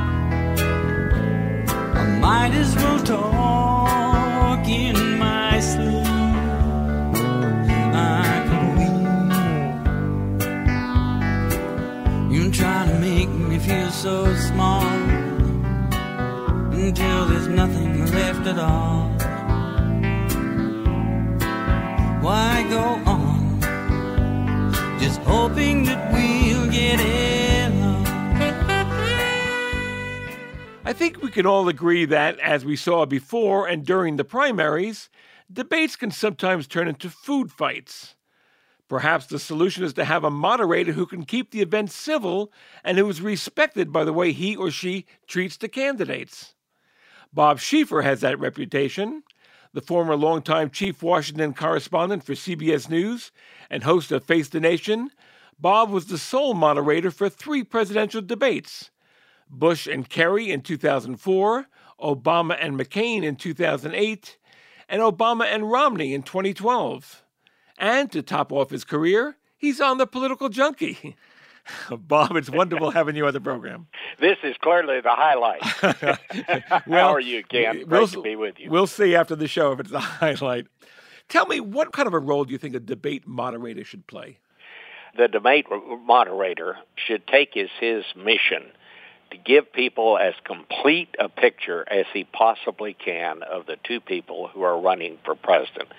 Speaker 7: I might as well talk in my sleep. I could weep. You're trying to make me feel so small until there's nothing left at all. Why go on, just hoping that we'll get along?
Speaker 1: I think we can all agree that, as we saw before and during the primaries, debates can sometimes turn into food fights. Perhaps the solution is to have a moderator who can keep the event civil and who is respected by the way he or she treats the candidates. Bob Schieffer has that reputation. The former longtime chief Washington correspondent for CBS News and host of Face the Nation, Bob was the sole moderator for 3 presidential debates: Bush and Kerry in 2004, Obama and McCain in 2008, and Obama and Romney in 2012. And to top off his career, he's on The Political Junkie. Bob, it's wonderful having you on the program.
Speaker 6: This is clearly the highlight. How are you, Ken? Great to be with you.
Speaker 1: We'll see after the show if it's the highlight. Tell me, what kind of a role do you think a debate moderator should play?
Speaker 6: the debate moderator should take as his mission to give people as complete a picture as he possibly can of the two people who are running for president.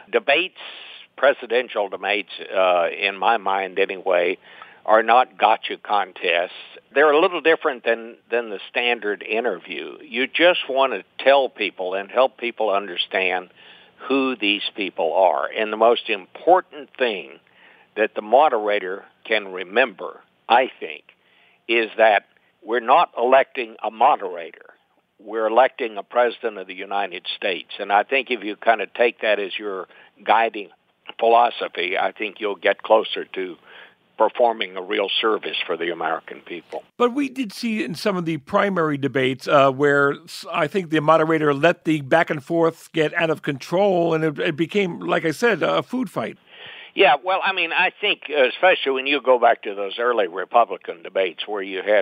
Speaker 6: Presidential debates, in my mind anyway, are not gotcha contests. They're a little different than the standard interview. You just want to tell people and help people understand who these people are. And the most important thing that the moderator can remember, I think, is that we're not electing a moderator. We're electing a president of the United States. And I think if you kind of take that as your guiding philosophy, I think you'll get closer to performing a real service for the American people.
Speaker 1: But we did see in some of the primary debates where I think the moderator let the back and forth get out of control, and it became, like I said, a food fight.
Speaker 6: Yeah, well, I mean, I think especially when you go back to those early Republican debates where you had,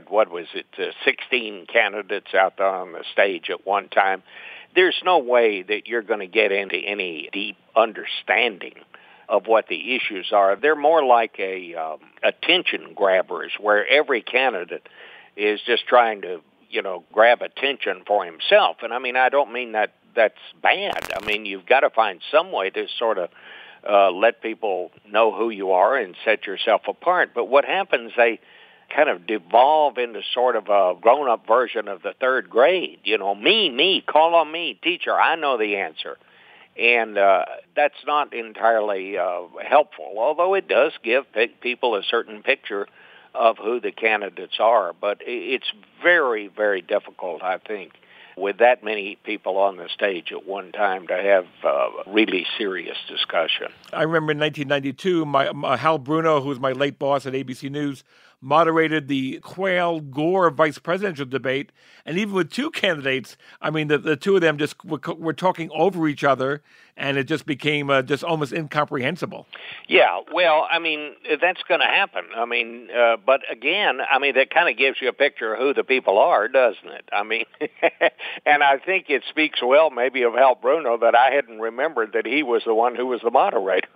Speaker 6: 16 candidates out there on the stage at one time, there's no way that you're going to get into any deep understanding of what the issues are. They're more like attention grabbers, where every candidate is just trying to, grab attention for himself. And I mean, I don't mean that that's bad. I mean, you've got to find some way to sort of let people know who you are and set yourself apart. But what happens, they kind of devolve into sort of a grown-up version of the third grade. Me, call on me, teacher, I know the answer. And that's not entirely helpful, although it does give people a certain picture of who the candidates are. But it's very, very difficult, I think, with that many people on the stage at one time to have really serious discussion.
Speaker 1: I remember in 1992, my Hal Bruno, who was my late boss at ABC News, moderated the Quayle-Gore vice presidential debate. And even with two candidates, I mean, the two of them just were talking over each other, and it just became just almost incomprehensible. Yeah, well, I mean, that's going to happen. I mean, but again, I mean, that kind of gives you a picture of who the people are, doesn't it? I mean, and I think it speaks well maybe of Hal Bruno that I hadn't remembered that he was the one who was the moderator.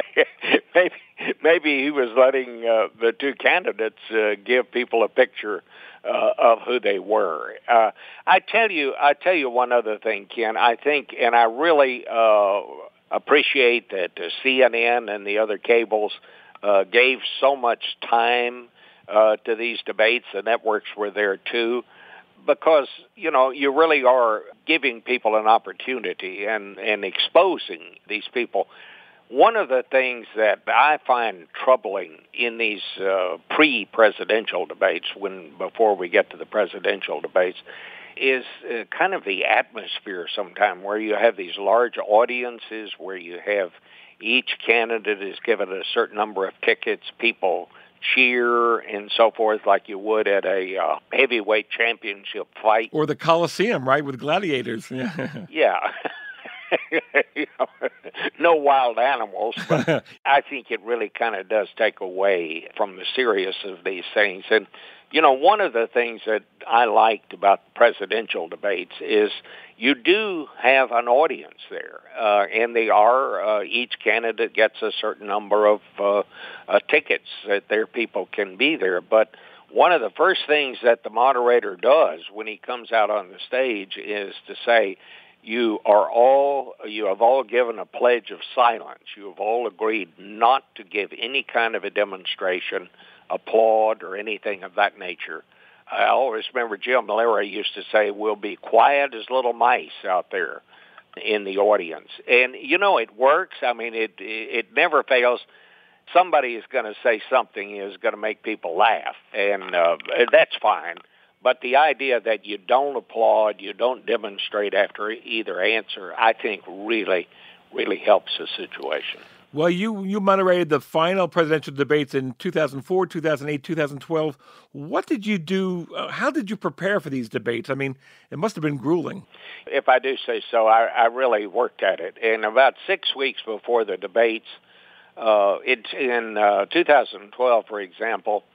Speaker 1: Maybe he was letting the two candidates give people a picture of who they were. I tell you one other thing, Ken. I think, and I really appreciate that CNN and the other cables gave so much time to these debates. The networks were there too, because you really are giving people an opportunity and exposing these people. One of the things that I find troubling in these pre-presidential debates, before we get to the presidential debates, is kind of the atmosphere sometimes where you have these large audiences, where you have each candidate is given a certain number of tickets, people cheer and so forth like you would at a heavyweight championship fight. Or the Coliseum, right, with gladiators.
Speaker 6: Yeah. No wild animals, but I think it really kind of does take away from the seriousness of these things. And, one of the things that I liked about the presidential debates is you do have an audience there, and they are, each candidate gets a certain number of tickets that their people can be there. But one of the first things that the moderator does when he comes out on the stage is to say, you have all given a pledge of silence. You have all agreed not to give any kind of a demonstration, applaud, or anything of that nature. I always remember Jim Mallory used to say, we'll be quiet as little mice out there in the audience. And, it works. I mean, it never fails. Somebody is going to say something is going to make people laugh, and that's fine. But the idea that you don't applaud, you don't demonstrate after either answer, I think really, really helps the situation.
Speaker 1: Well, you moderated the final presidential debates in 2004, 2008, 2012. What did you do? How did you prepare for these debates? I mean, it must have been grueling.
Speaker 6: If I do say so, I really worked at it. And about 6 weeks before the debates, in 2012, for example,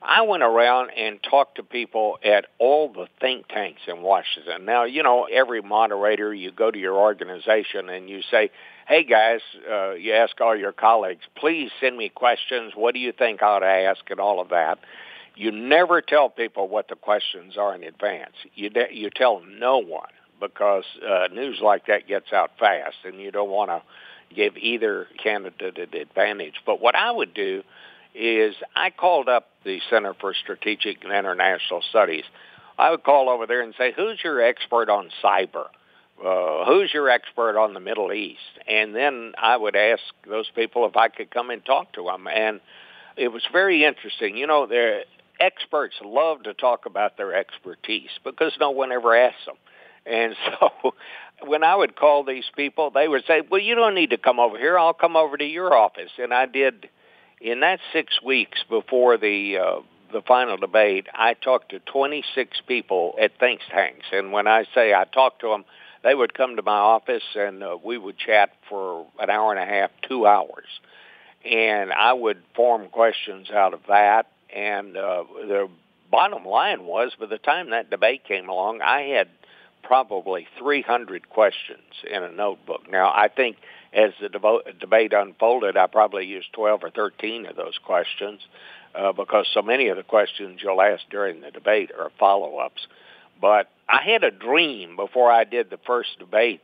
Speaker 6: I went around and talked to people at all the think tanks in Washington. Now, you know, every moderator, you go to your organization and you say, hey, guys, you ask all your colleagues, please send me questions. What do you think I ought to ask and all of that. You never tell people what the questions are in advance. You tell no one because news like that gets out fast, and you don't want to give either candidate an advantage. But what I would do is I called up the Center for Strategic and International Studies. I would call over there and say, who's your expert on cyber? Who's your expert on the Middle East? And then I would ask those people if I could come and talk to them. And it was very interesting. You know, the experts love to talk about their expertise because no one ever asks them. And so when I would call these people, they would say, well, you don't need to come over here. I'll come over to your office. And I did. In that 6 weeks before the final debate, I talked to 26 people at think tanks. And when I say I talked to them, they would come to my office and we would chat for an hour and a half, 2 hours. And I would form questions out of that. And the bottom line was, by the time that debate came along, I had probably 300 questions in a notebook. Now, I think as the debate unfolded, I probably used 12 or 13 of those questions because so many of the questions you'll ask during the debate are follow-ups. But I had a dream before I did the first debate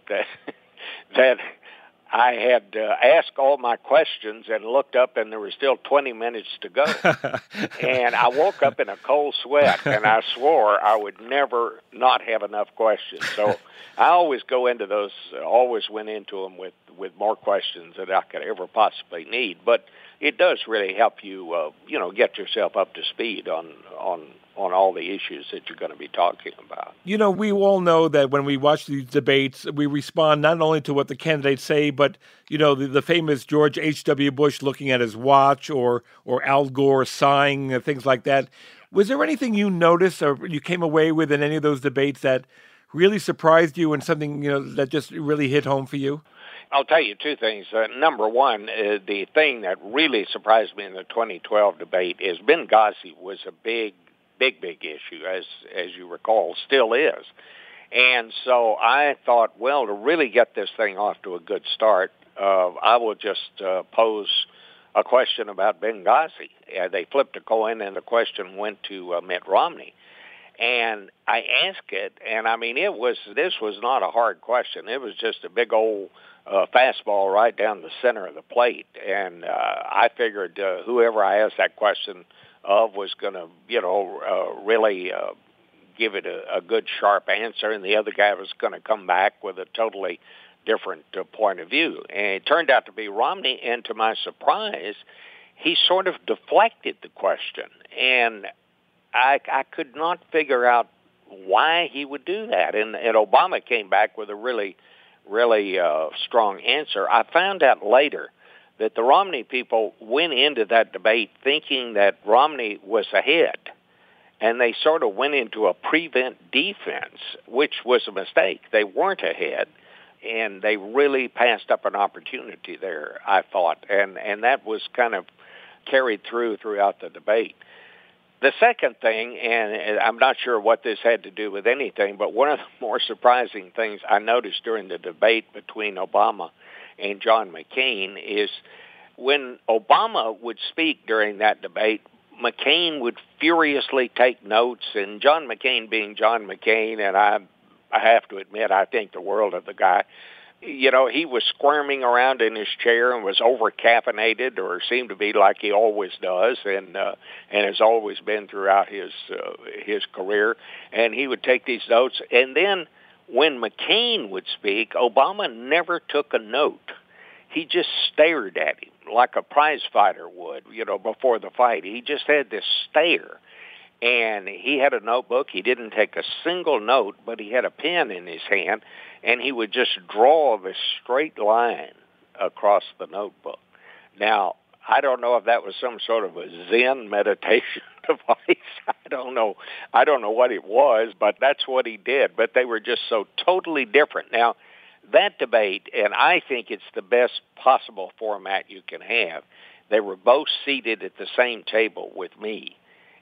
Speaker 6: that I had asked all my questions and looked up, and there were still 20 minutes to go. And I woke up in a cold sweat, and I swore I would never not have enough questions. So I always go into those, always went into them with more questions than I could ever possibly need. But it does really help you, get yourself up to speed on all the issues that you're going to be talking about.
Speaker 1: You know, we all know that when we watch these debates, we respond not only to what the candidates say, but, you know, the famous George H.W. Bush looking at his watch or Al Gore sighing, things like that. Was there anything you noticed or you came away with in any of those debates that really surprised you and something, that just really hit home for you?
Speaker 6: I'll tell you two things. Number one, the thing that really surprised me in the 2012 debate is Benghazi was a big issue, as you recall, still is. And so I thought, well, to really get this thing off to a good start, I will just pose a question about Benghazi. They flipped a coin, and the question went to Mitt Romney. And I asked it, and I mean, this was not a hard question. It was just a big old fastball right down the center of the plate. And I figured whoever I asked that question of was going to, really give it a good, sharp answer, and the other guy was going to come back with a totally different point of view. And it turned out to be Romney, and to my surprise, he sort of deflected the question. And I could not figure out why he would do that. And Obama came back with a really strong answer. I found out later that the Romney people went into that debate thinking that Romney was ahead, and they sort of went into a prevent defense, which was a mistake. They weren't ahead, and they really passed up an opportunity there, I thought, and that was kind of carried throughout the debate. The second thing, and I'm not sure what this had to do with anything, but one of the more surprising things I noticed during the debate between Obama and John McCain is when Obama would speak during that debate, McCain would furiously take notes, and John McCain being John McCain, and I have to admit, I think the world of the guy. He was squirming around in his chair and was over-caffeinated, or seemed to be like he always does, and has always been throughout his career. And he would take these notes, and then when McCain would speak, Obama never took a note. He just stared at him like a prize fighter would, before the fight. He just had this stare. And he had a notebook. He didn't take a single note, but he had a pen in his hand, and he would just draw this straight line across the notebook. Now, I don't know if that was some sort of a Zen meditation device. I don't know what it was, but that's what he did. But they were just so totally different. Now, that debate, and I think it's the best possible format you can have, they were both seated at the same table with me.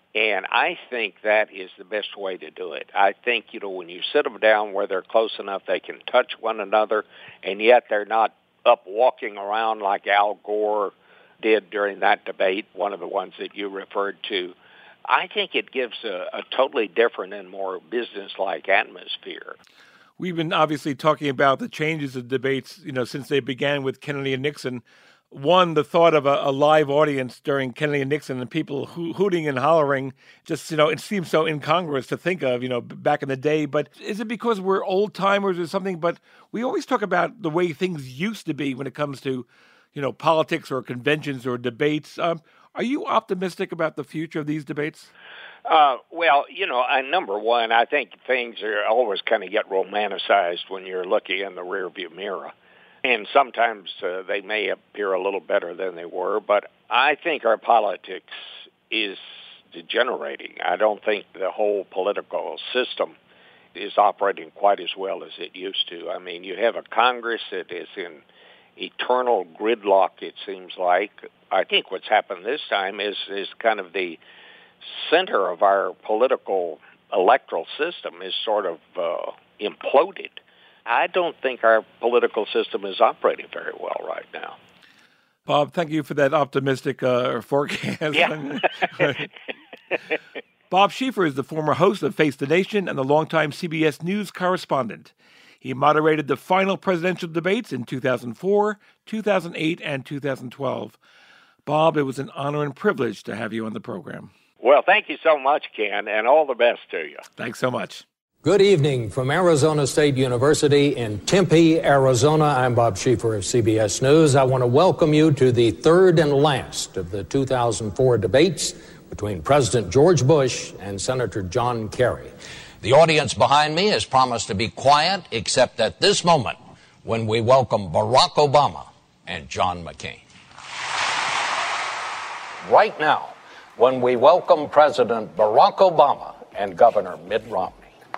Speaker 6: And I think that is the best way to do it. I think, when you sit them down where they're close enough they can touch one another, and yet they're not up walking around like Al Gore did during that debate, one of the ones that you referred to, I think it gives a totally different and more business-like atmosphere.
Speaker 1: We've been obviously talking about the changes of debates, since they began with Kennedy and Nixon. One, the thought of a live audience during Kennedy and Nixon and people hooting and hollering, just, it seems so incongruous to think of, back in the day. But is it because we're old timers or something? But we always talk about the way things used to be when it comes to, politics or conventions or debates. Are you optimistic about the future of these debates?
Speaker 6: Well, number one, I think things are always kind of get romanticized when you're looking in the rearview mirror. And sometimes they may appear a little better than they were, but I think our politics is degenerating. I don't think the whole political system is operating quite as well as it used to. I mean, you have a Congress that is in eternal gridlock, it seems like. I think what's happened this time is kind of the center of our political electoral system is sort of imploded. I don't think our political system is operating very well right now.
Speaker 1: Bob, thank you for that optimistic forecast.
Speaker 6: Yeah.
Speaker 1: Bob Schieffer is the former host of Face the Nation and the longtime CBS News correspondent. He moderated the final presidential debates in 2004, 2008, and 2012. Bob, it was an honor and privilege to have you on the program.
Speaker 6: Well, thank you so much, Ken, and all the best to you.
Speaker 1: Thanks so much.
Speaker 8: Good evening from Arizona State University in Tempe, Arizona. I'm Bob Schieffer of CBS News. I want to welcome you to the third and last of the 2004 debates between President George Bush and Senator John Kerry.
Speaker 9: The audience behind me has promised to be quiet, except at this moment when we welcome Barack Obama and John McCain. Right now, when we welcome President Barack Obama and Governor Mitt Romney.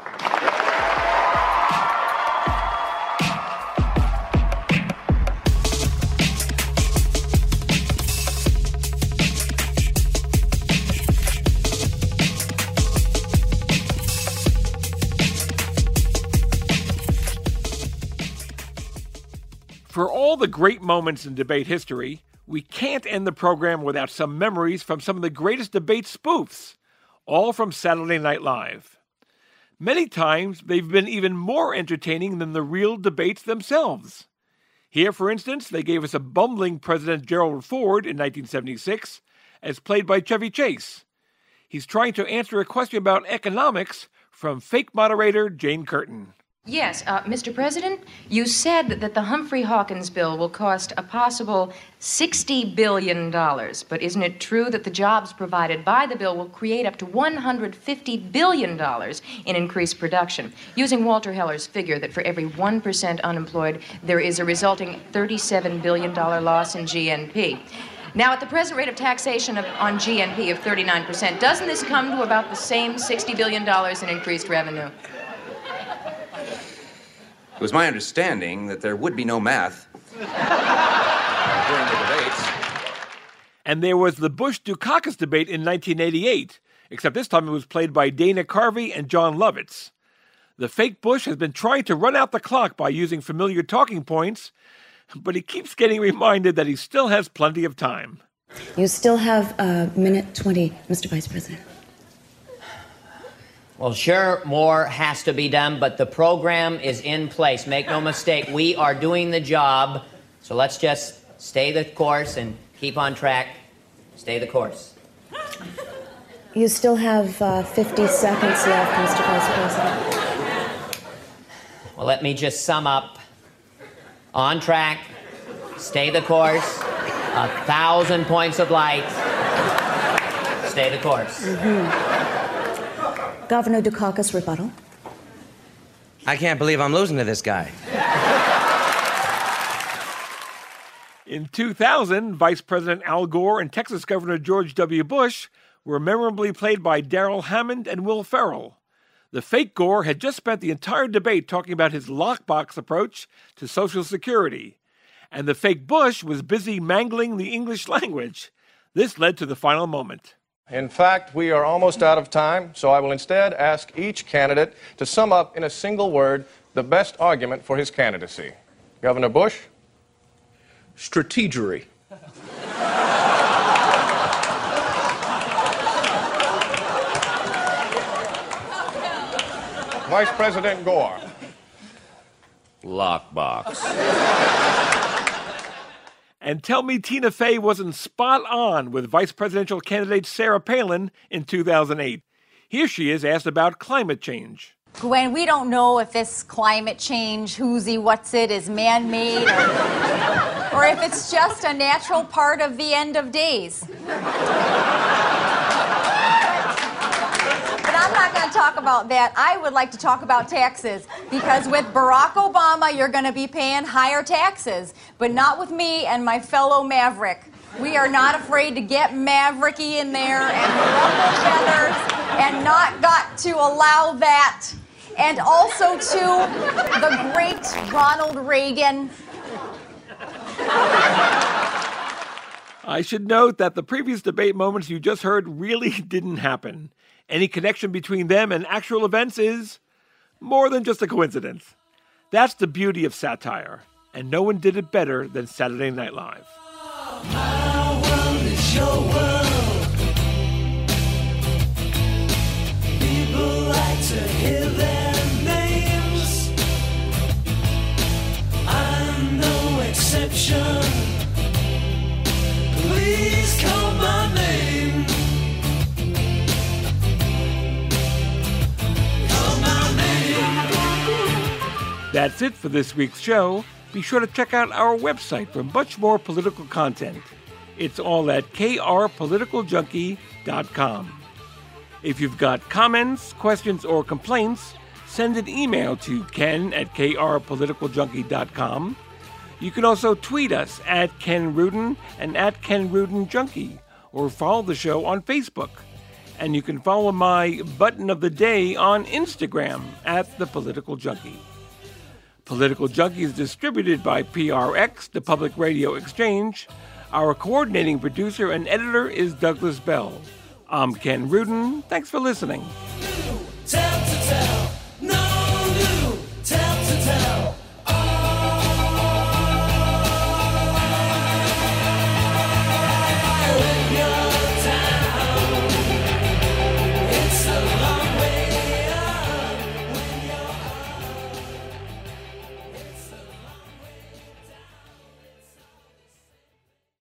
Speaker 1: For all the great moments in debate history, we can't end the program without some memories from some of the greatest debate spoofs, all from Saturday Night Live. Many times, they've been even more entertaining than the real debates themselves. Here, for instance, they gave us a bumbling President Gerald Ford in 1976, as played by Chevy Chase. He's trying to answer a question about economics from fake moderator Jane Curtin.
Speaker 10: Yes, Mr. President, you said that the Humphrey-Hawkins bill will cost a possible $60 billion. But isn't it true that the jobs provided by the bill will create up to $150 billion in increased production? Using Walter Heller's figure that for every 1% unemployed, there is a resulting $37 billion loss in GNP. Now, at the present rate of taxation on GNP of 39%, doesn't this come to about the same $60 billion in increased revenue?
Speaker 11: It was my understanding that there would be no math during the debates.
Speaker 1: And there was the Bush-Dukakis debate in 1988, except this time it was played by Dana Carvey and John Lovitz. The fake Bush has been trying to run out the clock by using familiar talking points, but he keeps getting reminded that he still has plenty of time.
Speaker 25: You still have a minute 20, Mr. Vice President.
Speaker 26: Well, sure, more has to be done, but the program is in place. Make no mistake, we are doing the job. So let's just stay the course and keep on track. Stay the course.
Speaker 25: You still have 50 seconds left, Mr. Vice President.
Speaker 26: Well, let me just sum up. On track, stay the course, 1,000 points of light, stay the course.
Speaker 25: Governor Dukakis, rebuttal.
Speaker 27: I can't believe I'm losing to this guy.
Speaker 1: In 2000, Vice President Al Gore and Texas Governor George W. Bush were memorably played by Darrell Hammond and Will Ferrell. The fake Gore had just spent the entire debate talking about his lockbox approach to Social Security, and the fake Bush was busy mangling the English language. This led to the final moment.
Speaker 2: In fact, we are almost out of time, so I will instead ask each candidate to sum up in a single word the best argument for his candidacy. Governor Bush?
Speaker 3: Strategery.
Speaker 2: Vice President Gore?
Speaker 12: Lockbox.
Speaker 1: And tell me Tina Fey wasn't spot on with vice presidential candidate Sarah Palin in 2008. Here she is asked about climate change.
Speaker 13: Gwen, we don't know if this climate change, whoozy what's it, is man-made or if it's just a natural part of the end of days. But I'm not going to talk about that. I would like to talk about taxes, because with Barack Obama, you're going to be paying higher taxes, but not with me and my fellow maverick. We are not afraid to get mavericky in there and rumble feathers and not got to allow that. And also to the great Ronald Reagan.
Speaker 1: I should note that the previous debate moments you just heard really didn't happen. Any connection between them and actual events is more than just a coincidence. That's the beauty of satire, and no one did it better than Saturday Night Live.
Speaker 7: My world is your world. People like to hear their names. I'm no exception. Please call my name. Call my name.
Speaker 1: That's it for this week's show. Be sure to check out our website for much more political content. It's all at krpoliticaljunkie.com. If you've got comments, questions, or complaints, send an email to ken@krpoliticaljunkie.com. You can also tweet us at Ken Rudin and at Ken Rudin Junkie, or follow the show on Facebook. And you can follow my button of the day on Instagram at The Political Junkie. Political Junkie is distributed by PRX, the Public Radio Exchange. Our coordinating producer and editor is Douglas Bell. I'm Ken Rudin. Thanks for listening.